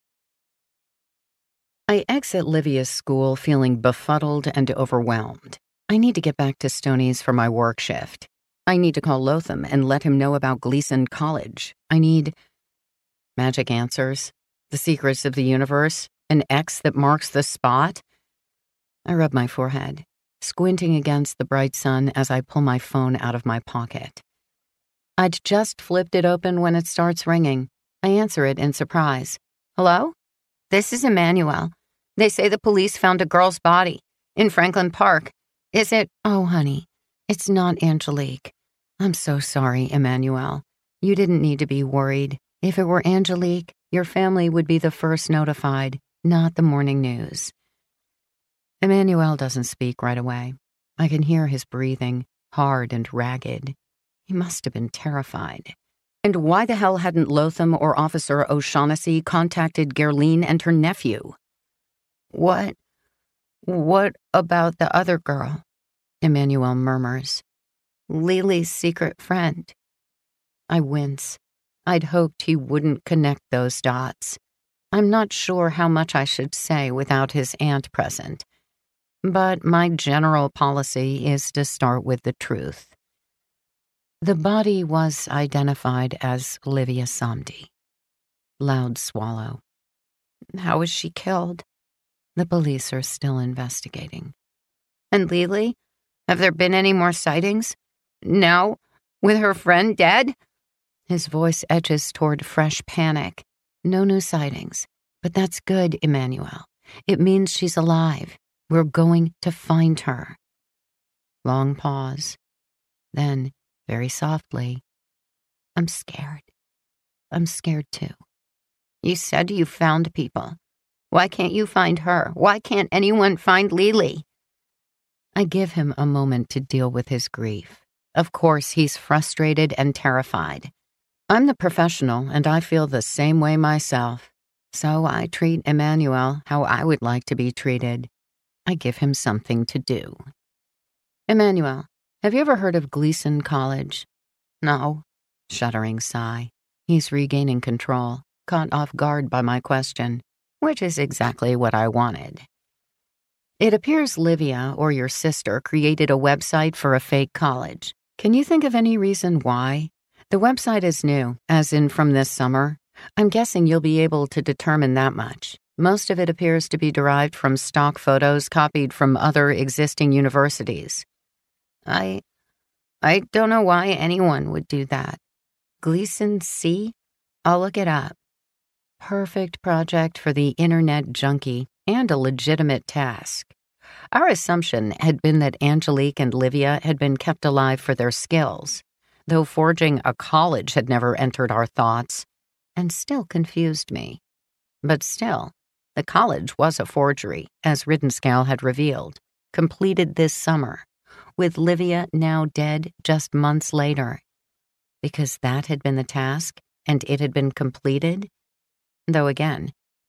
I exit Livia's school feeling befuddled and overwhelmed. I need to get back to Stoney's for my work shift. I need to call Lotham and let him know about Gleason College. I need magic answers, the secrets of the universe, an X that marks the spot. I rub my forehead, squinting against the bright sun as I pull my phone out of my pocket. I'd just flipped it open when it starts ringing. I answer it in surprise. Hello? This is Emmanuel. They say the police found a girl's body in Franklin Park. Is it? Oh, honey, it's not Angelique. I'm so sorry, Emmanuel. You didn't need to be worried. If it were Angelique, your family would be the first notified, not the morning news. Emmanuel doesn't speak right away. I can hear his breathing, hard and ragged. He must have been terrified. And why the hell hadn't Lotham or Officer O'Shaughnessy contacted Gerline and her nephew? What about the other girl? Emmanuel murmurs. Lily's secret friend. I wince. I'd hoped he wouldn't connect those dots. I'm not sure how much I should say without his aunt present. But my general policy is to start with the truth. The body was identified as Livia Samdi. Loud swallow. How was she killed? The police are still investigating. And Lily? Have there been any more sightings? No? With her friend dead? His voice edges toward fresh panic. No new sightings. But that's good, Emmanuel. It means she's alive. We're going to find her. Long pause. Then, very softly, I'm scared. I'm scared too. You said you found people. Why can't you find her? Why can't anyone find Lily? I give him a moment to deal with his grief. Of course, he's frustrated and terrified. I'm the professional, and I feel the same way myself. So I treat Emmanuel how I would like to be treated. I give him something to do. Emmanuel, have you ever heard of Gleason College? No. Shuddering sigh. He's regaining control, caught off guard by my question, which is exactly what I wanted. It appears Livia or your sister created a website for a fake college. Can you think of any reason why? The website is new, as in from this summer. I'm guessing you'll be able to determine that much. Most of it appears to be derived from stock photos copied from other existing universities. I don't know why anyone would do that. Gleason C? I'll look it up. Perfect project for the internet junkie and a legitimate task. Our assumption had been that Angelique and Livia had been kept alive for their skills, though forging a college had never entered our thoughts, and still confused me. But still, the college was a forgery, as Riddenscale had revealed, completed this summer, with Livia now dead just months later. Because that had been the task, and it had been completed? Though again,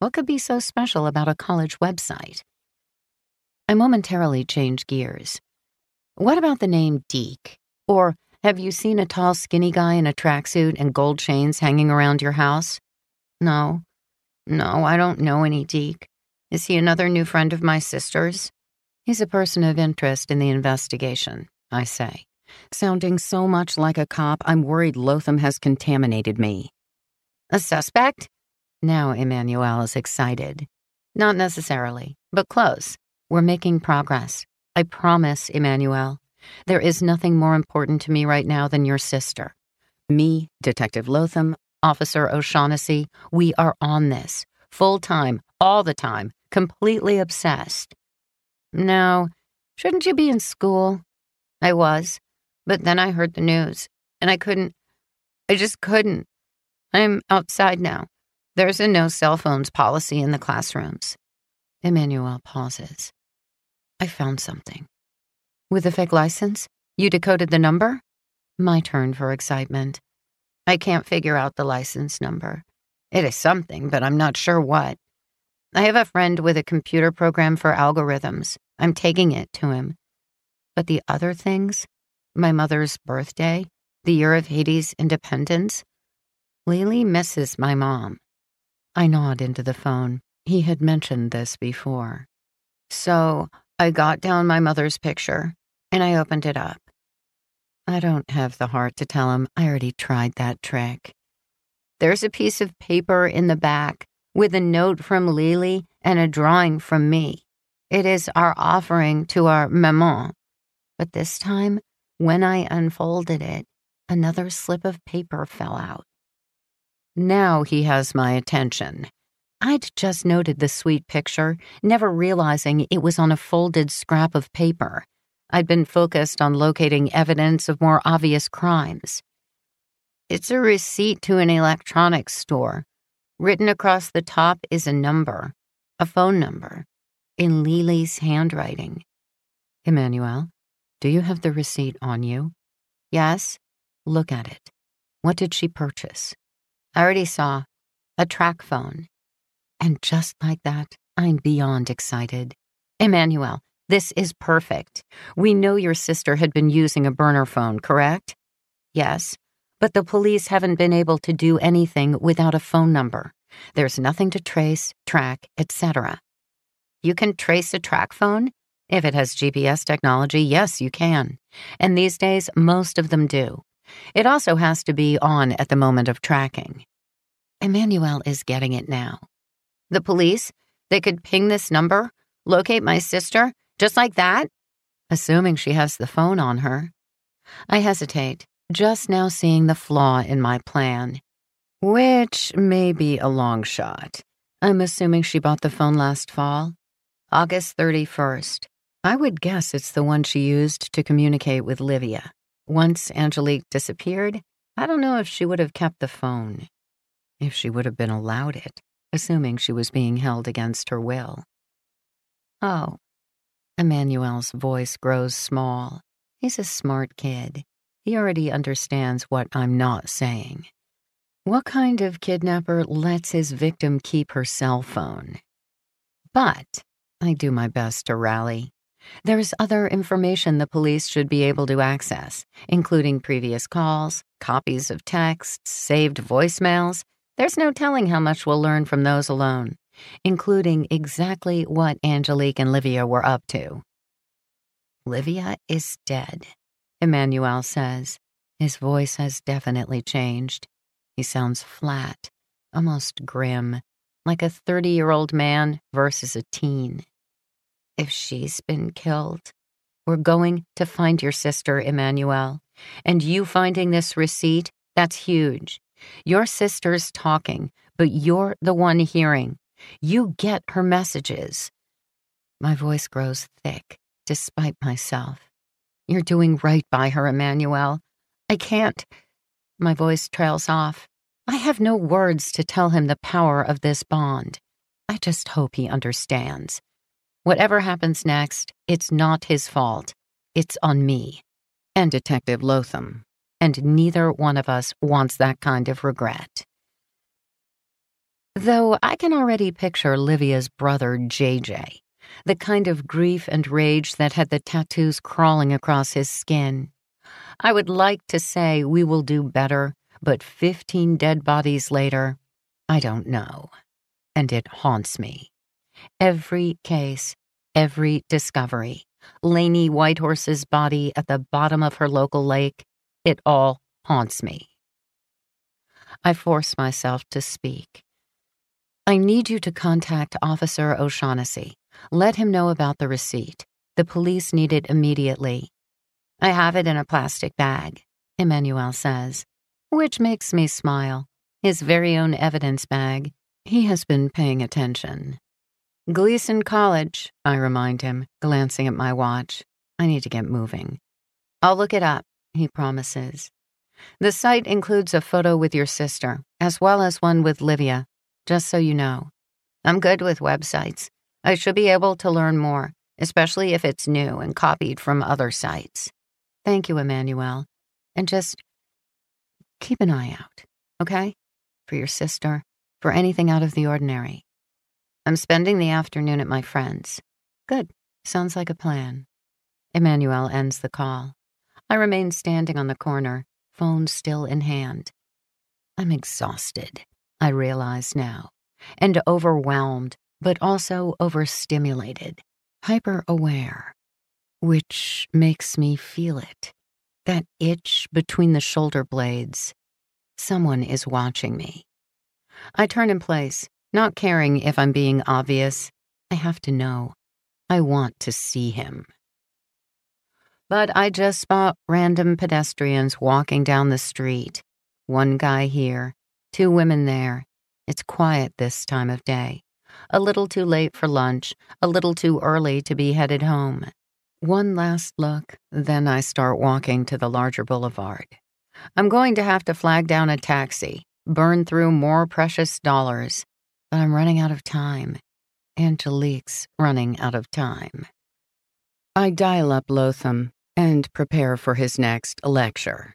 What could be so special about a college website? I momentarily changed gears. What about the name Deke? Or have you seen a tall, skinny guy in a tracksuit and gold chains hanging around your house? No, I don't know any Deke. Is he another new friend of my sister's? He's a person of interest in the investigation, I say, sounding so much like a cop I'm worried Lotham has contaminated me. A suspect? Now Emmanuel is excited. Not necessarily, but close. We're making progress. I promise, Emmanuel. There is nothing more important to me right now than your sister. Me, Detective Lotham, Officer O'Shaughnessy, we are on this. Full time, all the time, completely obsessed. Now, shouldn't you be in school? I was, but then I heard the news, and I just couldn't. I'm outside now. There's a no cell phones policy in the classrooms. Emmanuel pauses. I found something. With a fake license? You decoded the number? My turn for excitement. I can't figure out the license number. It is something, but I'm not sure what. I have a friend with a computer program for algorithms. I'm taking it to him. But the other things? My mother's birthday? The year of Haiti's independence? Lily misses my mom. I nod into the phone. He had mentioned this before. So I got down my mother's picture, and I opened it up. I don't have the heart to tell him I already tried that trick. There's a piece of paper in the back with a note from Lily and a drawing from me. It is our offering to our maman. But this time, when I unfolded it, another slip of paper fell out. Now he has my attention. I'd just noted the sweet picture, never realizing it was on a folded scrap of paper. I'd been focused on locating evidence of more obvious crimes. It's a receipt to an electronics store. Written across the top is a number, a phone number, in Lily's handwriting. Emmanuel, do you have the receipt on you? Yes. Look at it. What did she purchase? I already saw. A track phone. And just like that, I'm beyond excited. Emmanuel, this is perfect. We know your sister had been using a burner phone, correct? Yes, but the police haven't been able to do anything without a phone number. There's nothing to trace, track, etc. You can trace a track phone? If it has GPS technology, yes, you can. And these days, most of them do. It also has to be on at the moment of tracking. Emmanuel is getting it now. The police, they could ping this number, locate my sister, just like that? Assuming she has the phone on her. I hesitate, just now seeing the flaw in my plan. Which may be a long shot. I'm assuming she bought the phone last fall. August 31st. I would guess it's the one she used to communicate with Livia. Once Angelique disappeared, I don't know if she would have kept the phone. If she would have been allowed it, assuming she was being held against her will. Oh. Emmanuel's voice grows small. He's a smart kid. He already understands what I'm not saying. What kind of kidnapper lets his victim keep her cell phone? But I do my best to rally. There's other information the police should be able to access, including previous calls, copies of texts, saved voicemails. There's no telling how much we'll learn from those alone, including exactly what Angelique and Livia were up to. Livia is dead, Emmanuel says. His voice has definitely changed. He sounds flat, almost grim, like a 30-year-old man versus a teen. If she's been killed, we're going to find your sister, Emmanuel. And you finding this receipt, that's huge. Your sister's talking, but you're the one hearing. You get her messages. My voice grows thick, despite myself. You're doing right by her, Emmanuel. I can't. My voice trails off. I have no words to tell him the power of this bond. I just hope he understands. Whatever happens next, it's not his fault. It's on me. And Detective Lotham. And neither one of us wants that kind of regret. Though I can already picture Livia's brother, JJ, the kind of grief and rage that had the tattoos crawling across his skin. I would like to say we will do better, but 15 dead bodies later, I don't know. And it haunts me. Every case, every discovery, Lainey Whitehorse's body at the bottom of her local lake, it all haunts me. I force myself to speak. I need you to contact Officer O'Shaughnessy. Let him know about the receipt. The police need it immediately. I have it in a plastic bag, Emmanuel says, which makes me smile. His very own evidence bag. He has been paying attention. Gleason College, I remind him, glancing at my watch. I need to get moving. I'll look it up, he promises. The site includes a photo with your sister, as well as one with Livia, just so you know. I'm good with websites. I should be able to learn more, especially if it's new and copied from other sites. Thank you, Emmanuel. And just keep an eye out, okay? For your sister, for anything out of the ordinary. I'm spending the afternoon at my friend's. Good. Sounds like a plan. Emmanuel ends the call. I remain standing on the corner, phone still in hand. I'm exhausted, I realize now, and overwhelmed, but also overstimulated, hyper-aware, which makes me feel it. That itch between the shoulder blades. Someone is watching me. I turn in place, not caring if I'm being obvious. I have to know. I want to see him. But I just spot random pedestrians walking down the street. One guy here, 2 women there. It's quiet this time of day. A little too late for lunch, a little too early to be headed home. One last look, then I start walking to the larger boulevard. I'm going to have to flag down a taxi, burn through more precious dollars, but I'm running out of time. Angelique's running out of time. I dial up Lotham and prepare for his next lecture.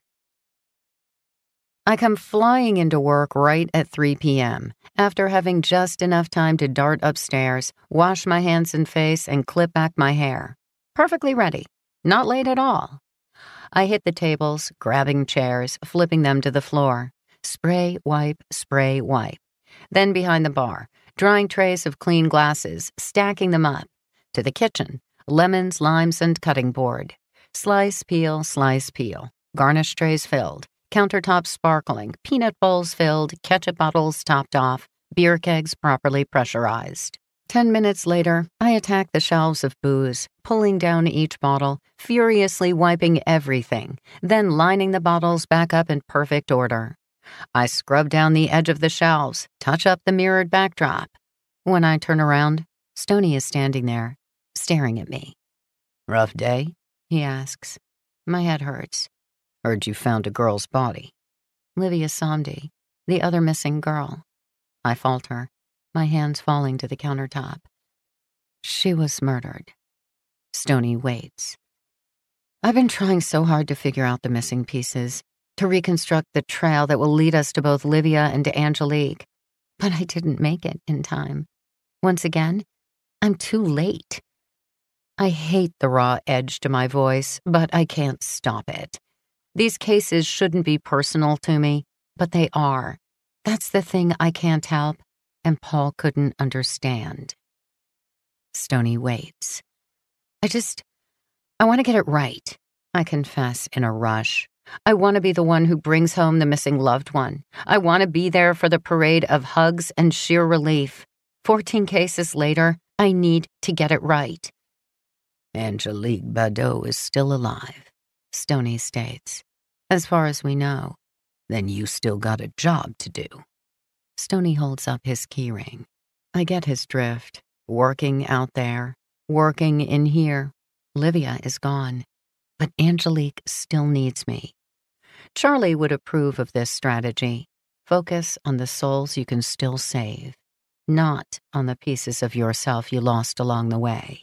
I come flying into work right at 3 p.m., after having just enough time to dart upstairs, wash my hands and face, and clip back my hair. Perfectly ready. Not late at all. I hit the tables, grabbing chairs, flipping them to the floor. Spray, wipe, spray, wipe. Then behind the bar, drying trays of clean glasses, stacking them up. To the kitchen, lemons, limes, and cutting board. Slice, peel, garnish trays filled, countertops sparkling, peanut bowls filled, ketchup bottles topped off, beer kegs properly pressurized. 10 minutes later, I attack the shelves of booze, pulling down each bottle, furiously wiping everything, then lining the bottles back up in perfect order. I scrub down the edge of the shelves, touch up the mirrored backdrop. When I turn around, Stoney is standing there, staring at me. "Rough day?" he asks. My head hurts. "Heard you found a girl's body." Livia Somdi, the other missing girl. I falter, my hands falling to the countertop. She was murdered. Stoney waits. I've been trying so hard to figure out the missing pieces, to reconstruct the trail that will lead us to both Livia and to Angelique, but I didn't make it in time. Once again, I'm too late. I hate the raw edge to my voice, but I can't stop it. These cases shouldn't be personal to me, but they are. That's the thing I can't help, and Paul couldn't understand. Stoney waits. I want to get it right, I confess in a rush. I want to be the one who brings home the missing loved one. I want to be there for the parade of hugs and sheer relief. 14 cases later, I need to get it right. Angelique Badeau is still alive, Stoney states. As far as we know. Then you still got a job to do. Stoney holds up his keyring. I get his drift. Working out there. Working in here. Livia is gone. But Angelique still needs me. Charlie would approve of this strategy. Focus on the souls you can still save, not on the pieces of yourself you lost along the way.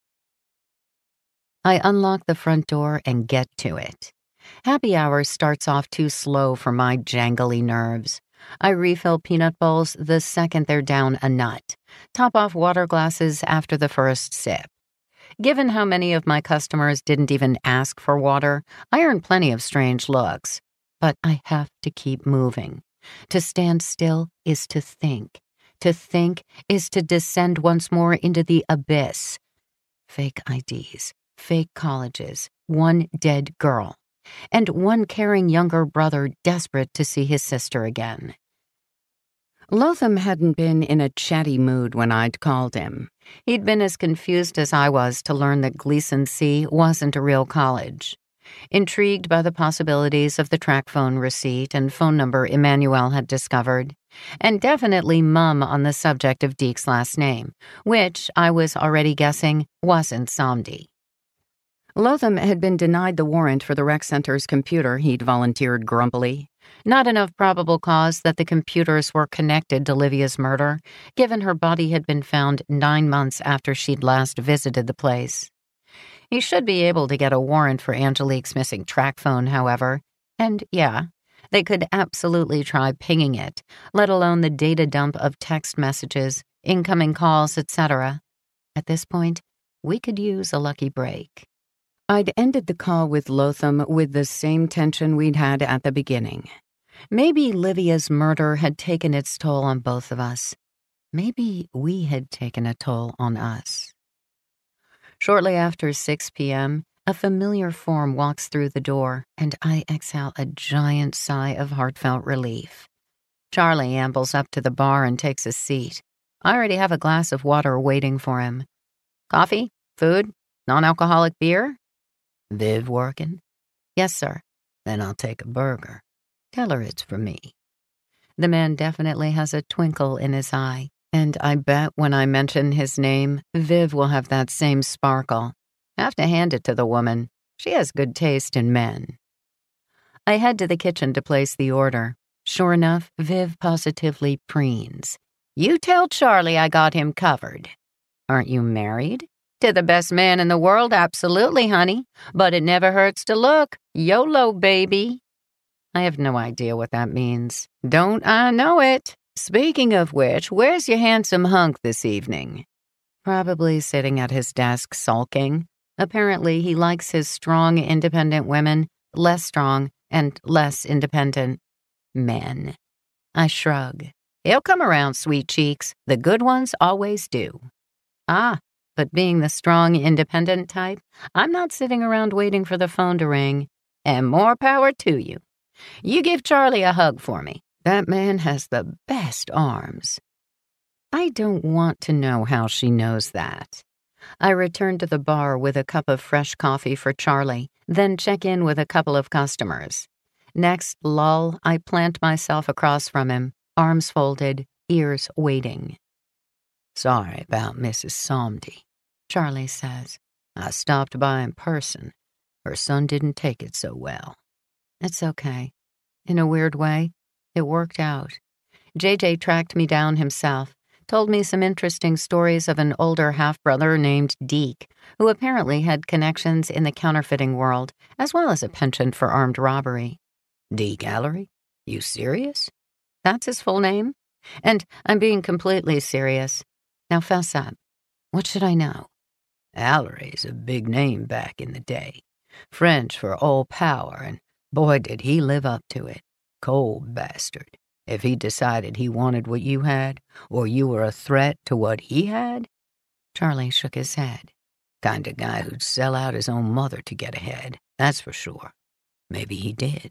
I unlock the front door and get to it. Happy hour starts off too slow for my jangly nerves. I refill peanut bowls the second they're down a nut, top off water glasses after the first sip. Given how many of my customers didn't even ask for water, I earn plenty of strange looks. But I have to keep moving. To stand still is to think. To think is to descend once more into the abyss. Fake IDs, fake colleges, one dead girl, and one caring younger brother desperate to see his sister again. Lotham hadn't been in a chatty mood when I'd called him. He'd been as confused as I was to learn that Gleason C wasn't a real college. Intrigued by the possibilities of the track phone receipt and phone number Emmanuel had discovered, and definitely mum on the subject of Deke's last name, which, I was already guessing, wasn't Somdi. Lotham had been denied the warrant for the rec center's computer, he'd volunteered grumpily. Not enough probable cause that the computers were connected to Livia's murder, given her body had been found 9 months after she'd last visited the place. He should be able to get a warrant for Angelique's missing track phone, however, and yeah, they could absolutely try pinging it, let alone the data dump of text messages, incoming calls, etc. At this point, we could use a lucky break. I'd ended the call with Lotham with the same tension we'd had at the beginning. Maybe Livia's murder had taken its toll on both of us. Maybe we had taken a toll on us. Shortly after 6 p.m., a familiar form walks through the door, and I exhale a giant sigh of heartfelt relief. Charlie ambles up to the bar and takes a seat. I already have a glass of water waiting for him. Coffee? Food? Non-alcoholic beer? Viv working? Yes, sir. Then I'll take a burger. Tell her it's for me. The man definitely has a twinkle in his eye, and I bet when I mention his name, Viv will have that same sparkle. Have to hand it to the woman. She has good taste in men. I head to the kitchen to place the order. Sure enough, Viv positively preens. You tell Charlie I got him covered. Aren't you married? To the best man in the world, absolutely, honey. But it never hurts to look. YOLO, baby. I have no idea what that means. Don't I know it? Speaking of which, where's your handsome hunk this evening? Probably sitting at his desk sulking. Apparently, he likes his strong, independent women less strong and less independent men. I shrug. He'll come around, sweet cheeks. The good ones always do. Ah, but being the strong, independent type, I'm not sitting around waiting for the phone to ring. And more power to you. You give Charlie a hug for me. That man has the best arms. I don't want to know how she knows that. I return to the bar with a cup of fresh coffee for Charlie, then check in with a couple of customers. Next lull, I plant myself across from him, arms folded, ears waiting. Sorry about Mrs. Somdi, Charlie says. I stopped by in person. Her son didn't take it so well. It's okay. In a weird way, it worked out. JJ tracked me down himself, told me some interesting stories of an older half-brother named Deke, who apparently had connections in the counterfeiting world, as well as a penchant for armed robbery. Deke Allery? You serious? That's his full name? And I'm being completely serious. Now fess up. What should I know? Allery's a big name back in the day. French for all power, and boy did he live up to it. Cold bastard. If he decided he wanted what you had, or you were a threat to what he had? Charlie shook his head. Kind of guy who'd sell out his own mother to get ahead, that's for sure. Maybe he did.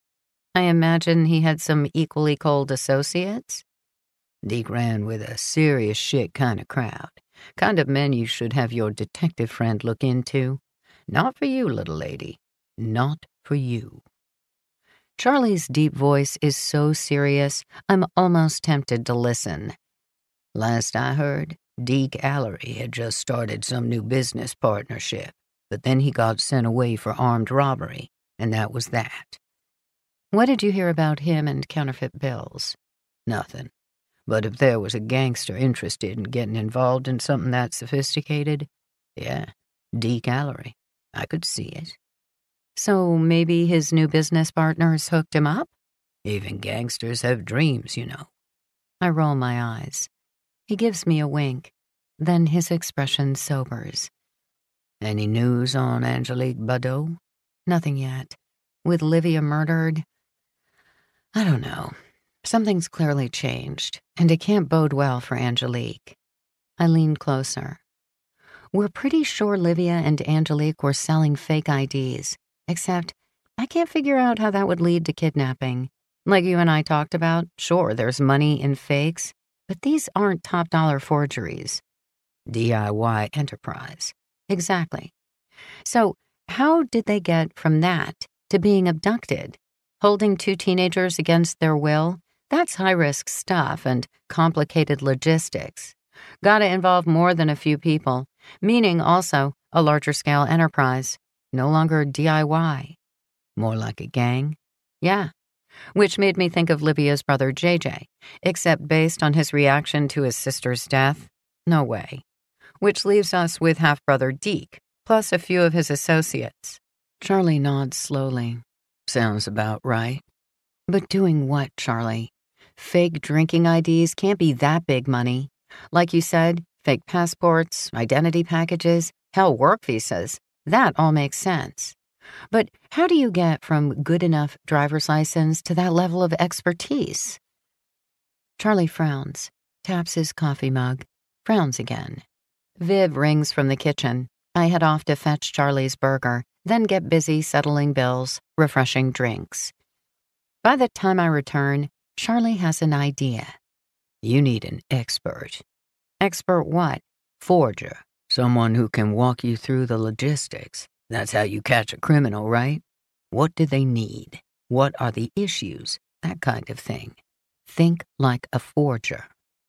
I imagine he had some equally cold associates? Deke ran with a serious shit kind of crowd. Kind of men you should have your detective friend look into. Not for you, little lady. Not for you. Charlie's deep voice is so serious, I'm almost tempted to listen. Last I heard, Deke Allery had just started some new business partnership, but then he got sent away for armed robbery, and that was that. What did you hear about him and counterfeit bills? Nothing. But if there was a gangster interested in getting involved in something that sophisticated, yeah, Deke Allery. I could see it. So maybe his new business partners hooked him up? Even gangsters have dreams, you know. I roll my eyes. He gives me a wink. Then his expression sobers. Any news on Angelique Badeau? Nothing yet. With Livia murdered? I don't know. Something's clearly changed, and it can't bode well for Angelique. I lean closer. We're pretty sure Livia and Angelique were selling fake IDs, except I can't figure out how that would lead to kidnapping. Like you and I talked about, sure, there's money in fakes, but these aren't top-dollar forgeries. DIY enterprise. Exactly. So, how did they get from that to being abducted? Holding two teenagers against their will? That's high-risk stuff and complicated logistics. Gotta involve more than a few people, meaning also a larger-scale enterprise. No longer DIY. More like a gang? Yeah. Which made me think of Livia's brother JJ, except based on his reaction to his sister's death, no way. Which leaves us with half-brother Deke, plus a few of his associates. Charlie nods slowly. Sounds about right. But doing what, Charlie? Fake drinking IDs can't be that big money. Like you said, fake passports, identity packages, hell, work visas. That all makes sense. But how do you get from good enough driver's license to that level of expertise? Charlie frowns, taps his coffee mug, frowns again. Viv rings from the kitchen. I head off to fetch Charlie's burger, then get busy settling bills, refreshing drinks. By the time I return, Charlie has an idea. You need an expert. Expert what? Forger. Someone who can walk you through the logistics. That's how you catch a criminal, right? What do they need? What are the issues? That kind of thing. Think like a forger.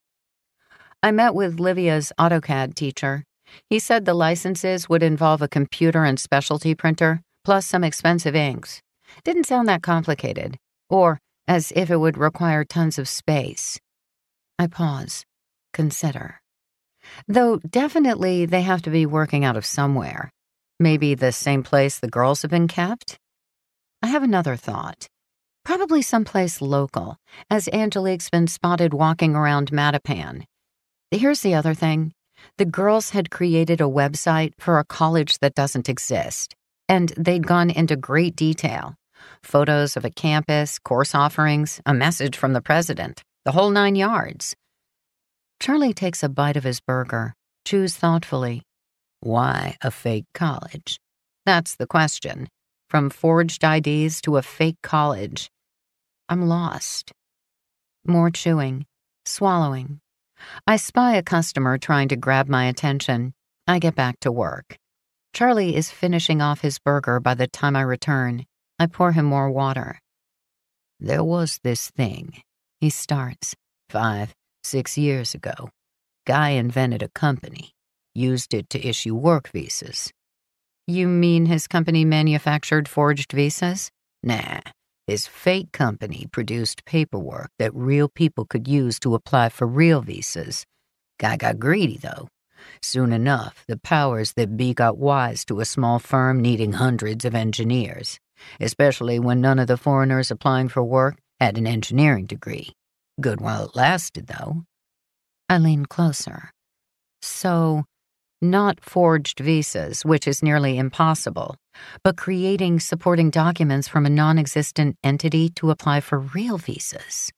I met with Livia's AutoCAD teacher. He said the licenses would involve a computer and specialty printer, plus some expensive inks. Didn't sound that complicated, or as if it would require tons of space. I pause, consider. Though definitely they have to be working out of somewhere. Maybe the same place the girls have been kept? I have another thought. Probably someplace local, as Angelique's been spotted walking around Mattapan. Here's the other thing. The girls had created a website for a college that doesn't exist, and they'd gone into great detail. Photos of a campus, course offerings, a message from the president, the whole 9 yards. Charlie takes a bite of his burger, chews thoughtfully. Why a fake college? That's the question. From forged IDs to a fake college. I'm lost. More chewing, swallowing. I spy a customer trying to grab my attention. I get back to work. Charlie is finishing off his burger by the time I return. I pour him more water. There was this thing, he starts, 5, 6 years ago. Guy invented a company, used it to issue work visas. You mean his company manufactured forged visas? Nah, his fake company produced paperwork that real people could use to apply for real visas. Guy got greedy, though. Soon enough, the powers that be got wise to a small firm needing hundreds of engineers, especially when none of the foreigners applying for work had an engineering degree. Good while it lasted, though. I lean closer. So, not forged visas, which is nearly impossible, but creating supporting documents from a non-existent entity to apply for real visas.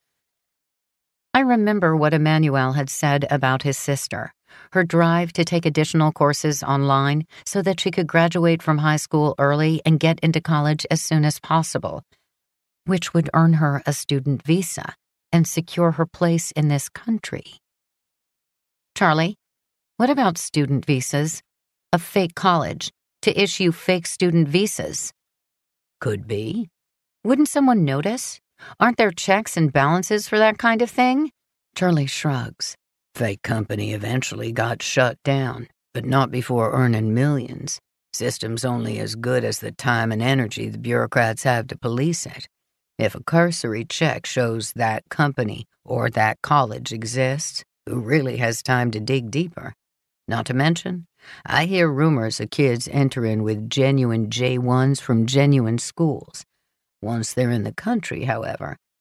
I remember what Emmanuel had said about his sister, her drive to take additional courses online so that she could graduate from high school early and get into college as soon as possible, which would earn her a student visa and secure her place in this country. Charlie, what about student visas? A fake college to issue fake student visas? Could be. Wouldn't someone notice? Aren't there checks and balances for that kind of thing? Charlie shrugs. Fake company eventually got shut down, but not before earning millions. System's only as good as the time and energy the bureaucrats have to police it. If a cursory check shows that company or that college exists, who really has time to dig deeper? Not to mention, I hear rumors of kids entering with genuine J1s from genuine schools. Once they're in the country, however,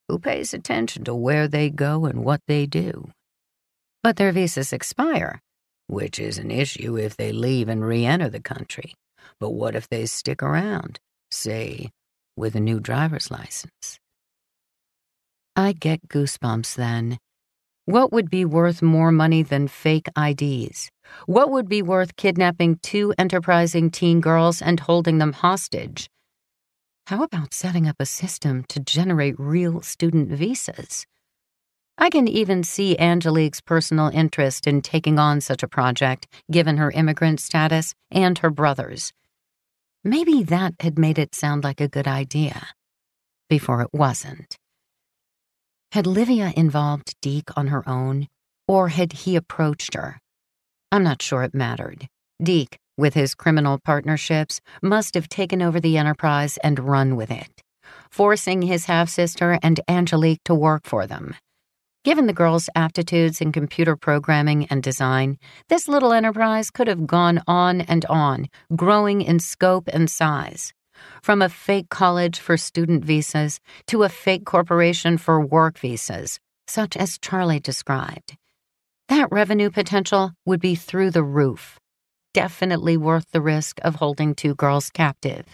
Who pays attention to where they go and what they do? But their visas expire. Which is an issue if they leave and re-enter the country. But what if they stick around, say, with a new driver's license? I get goosebumps then. What would be worth more money than fake IDs? What would be worth kidnapping 2 enterprising teen girls and holding them hostage? How about setting up a system to generate real student visas? I can even see Angelique's personal interest in taking on such a project, given her immigrant status and her brother's. Maybe that had made it sound like a good idea, before it wasn't. Had Livia involved Deke on her own, or had he approached her? I'm not sure it mattered. Deke, with his criminal partnerships, must have taken over the enterprise and run with it, forcing his half-sister and Angelique to work for them. Given the girls' aptitudes in computer programming and design, this little enterprise could have gone on, growing in scope and size. From a fake college for student visas to a fake corporation for work visas, such as Charlie described. That revenue potential would be through the roof. Definitely worth the risk of holding 2 girls captive.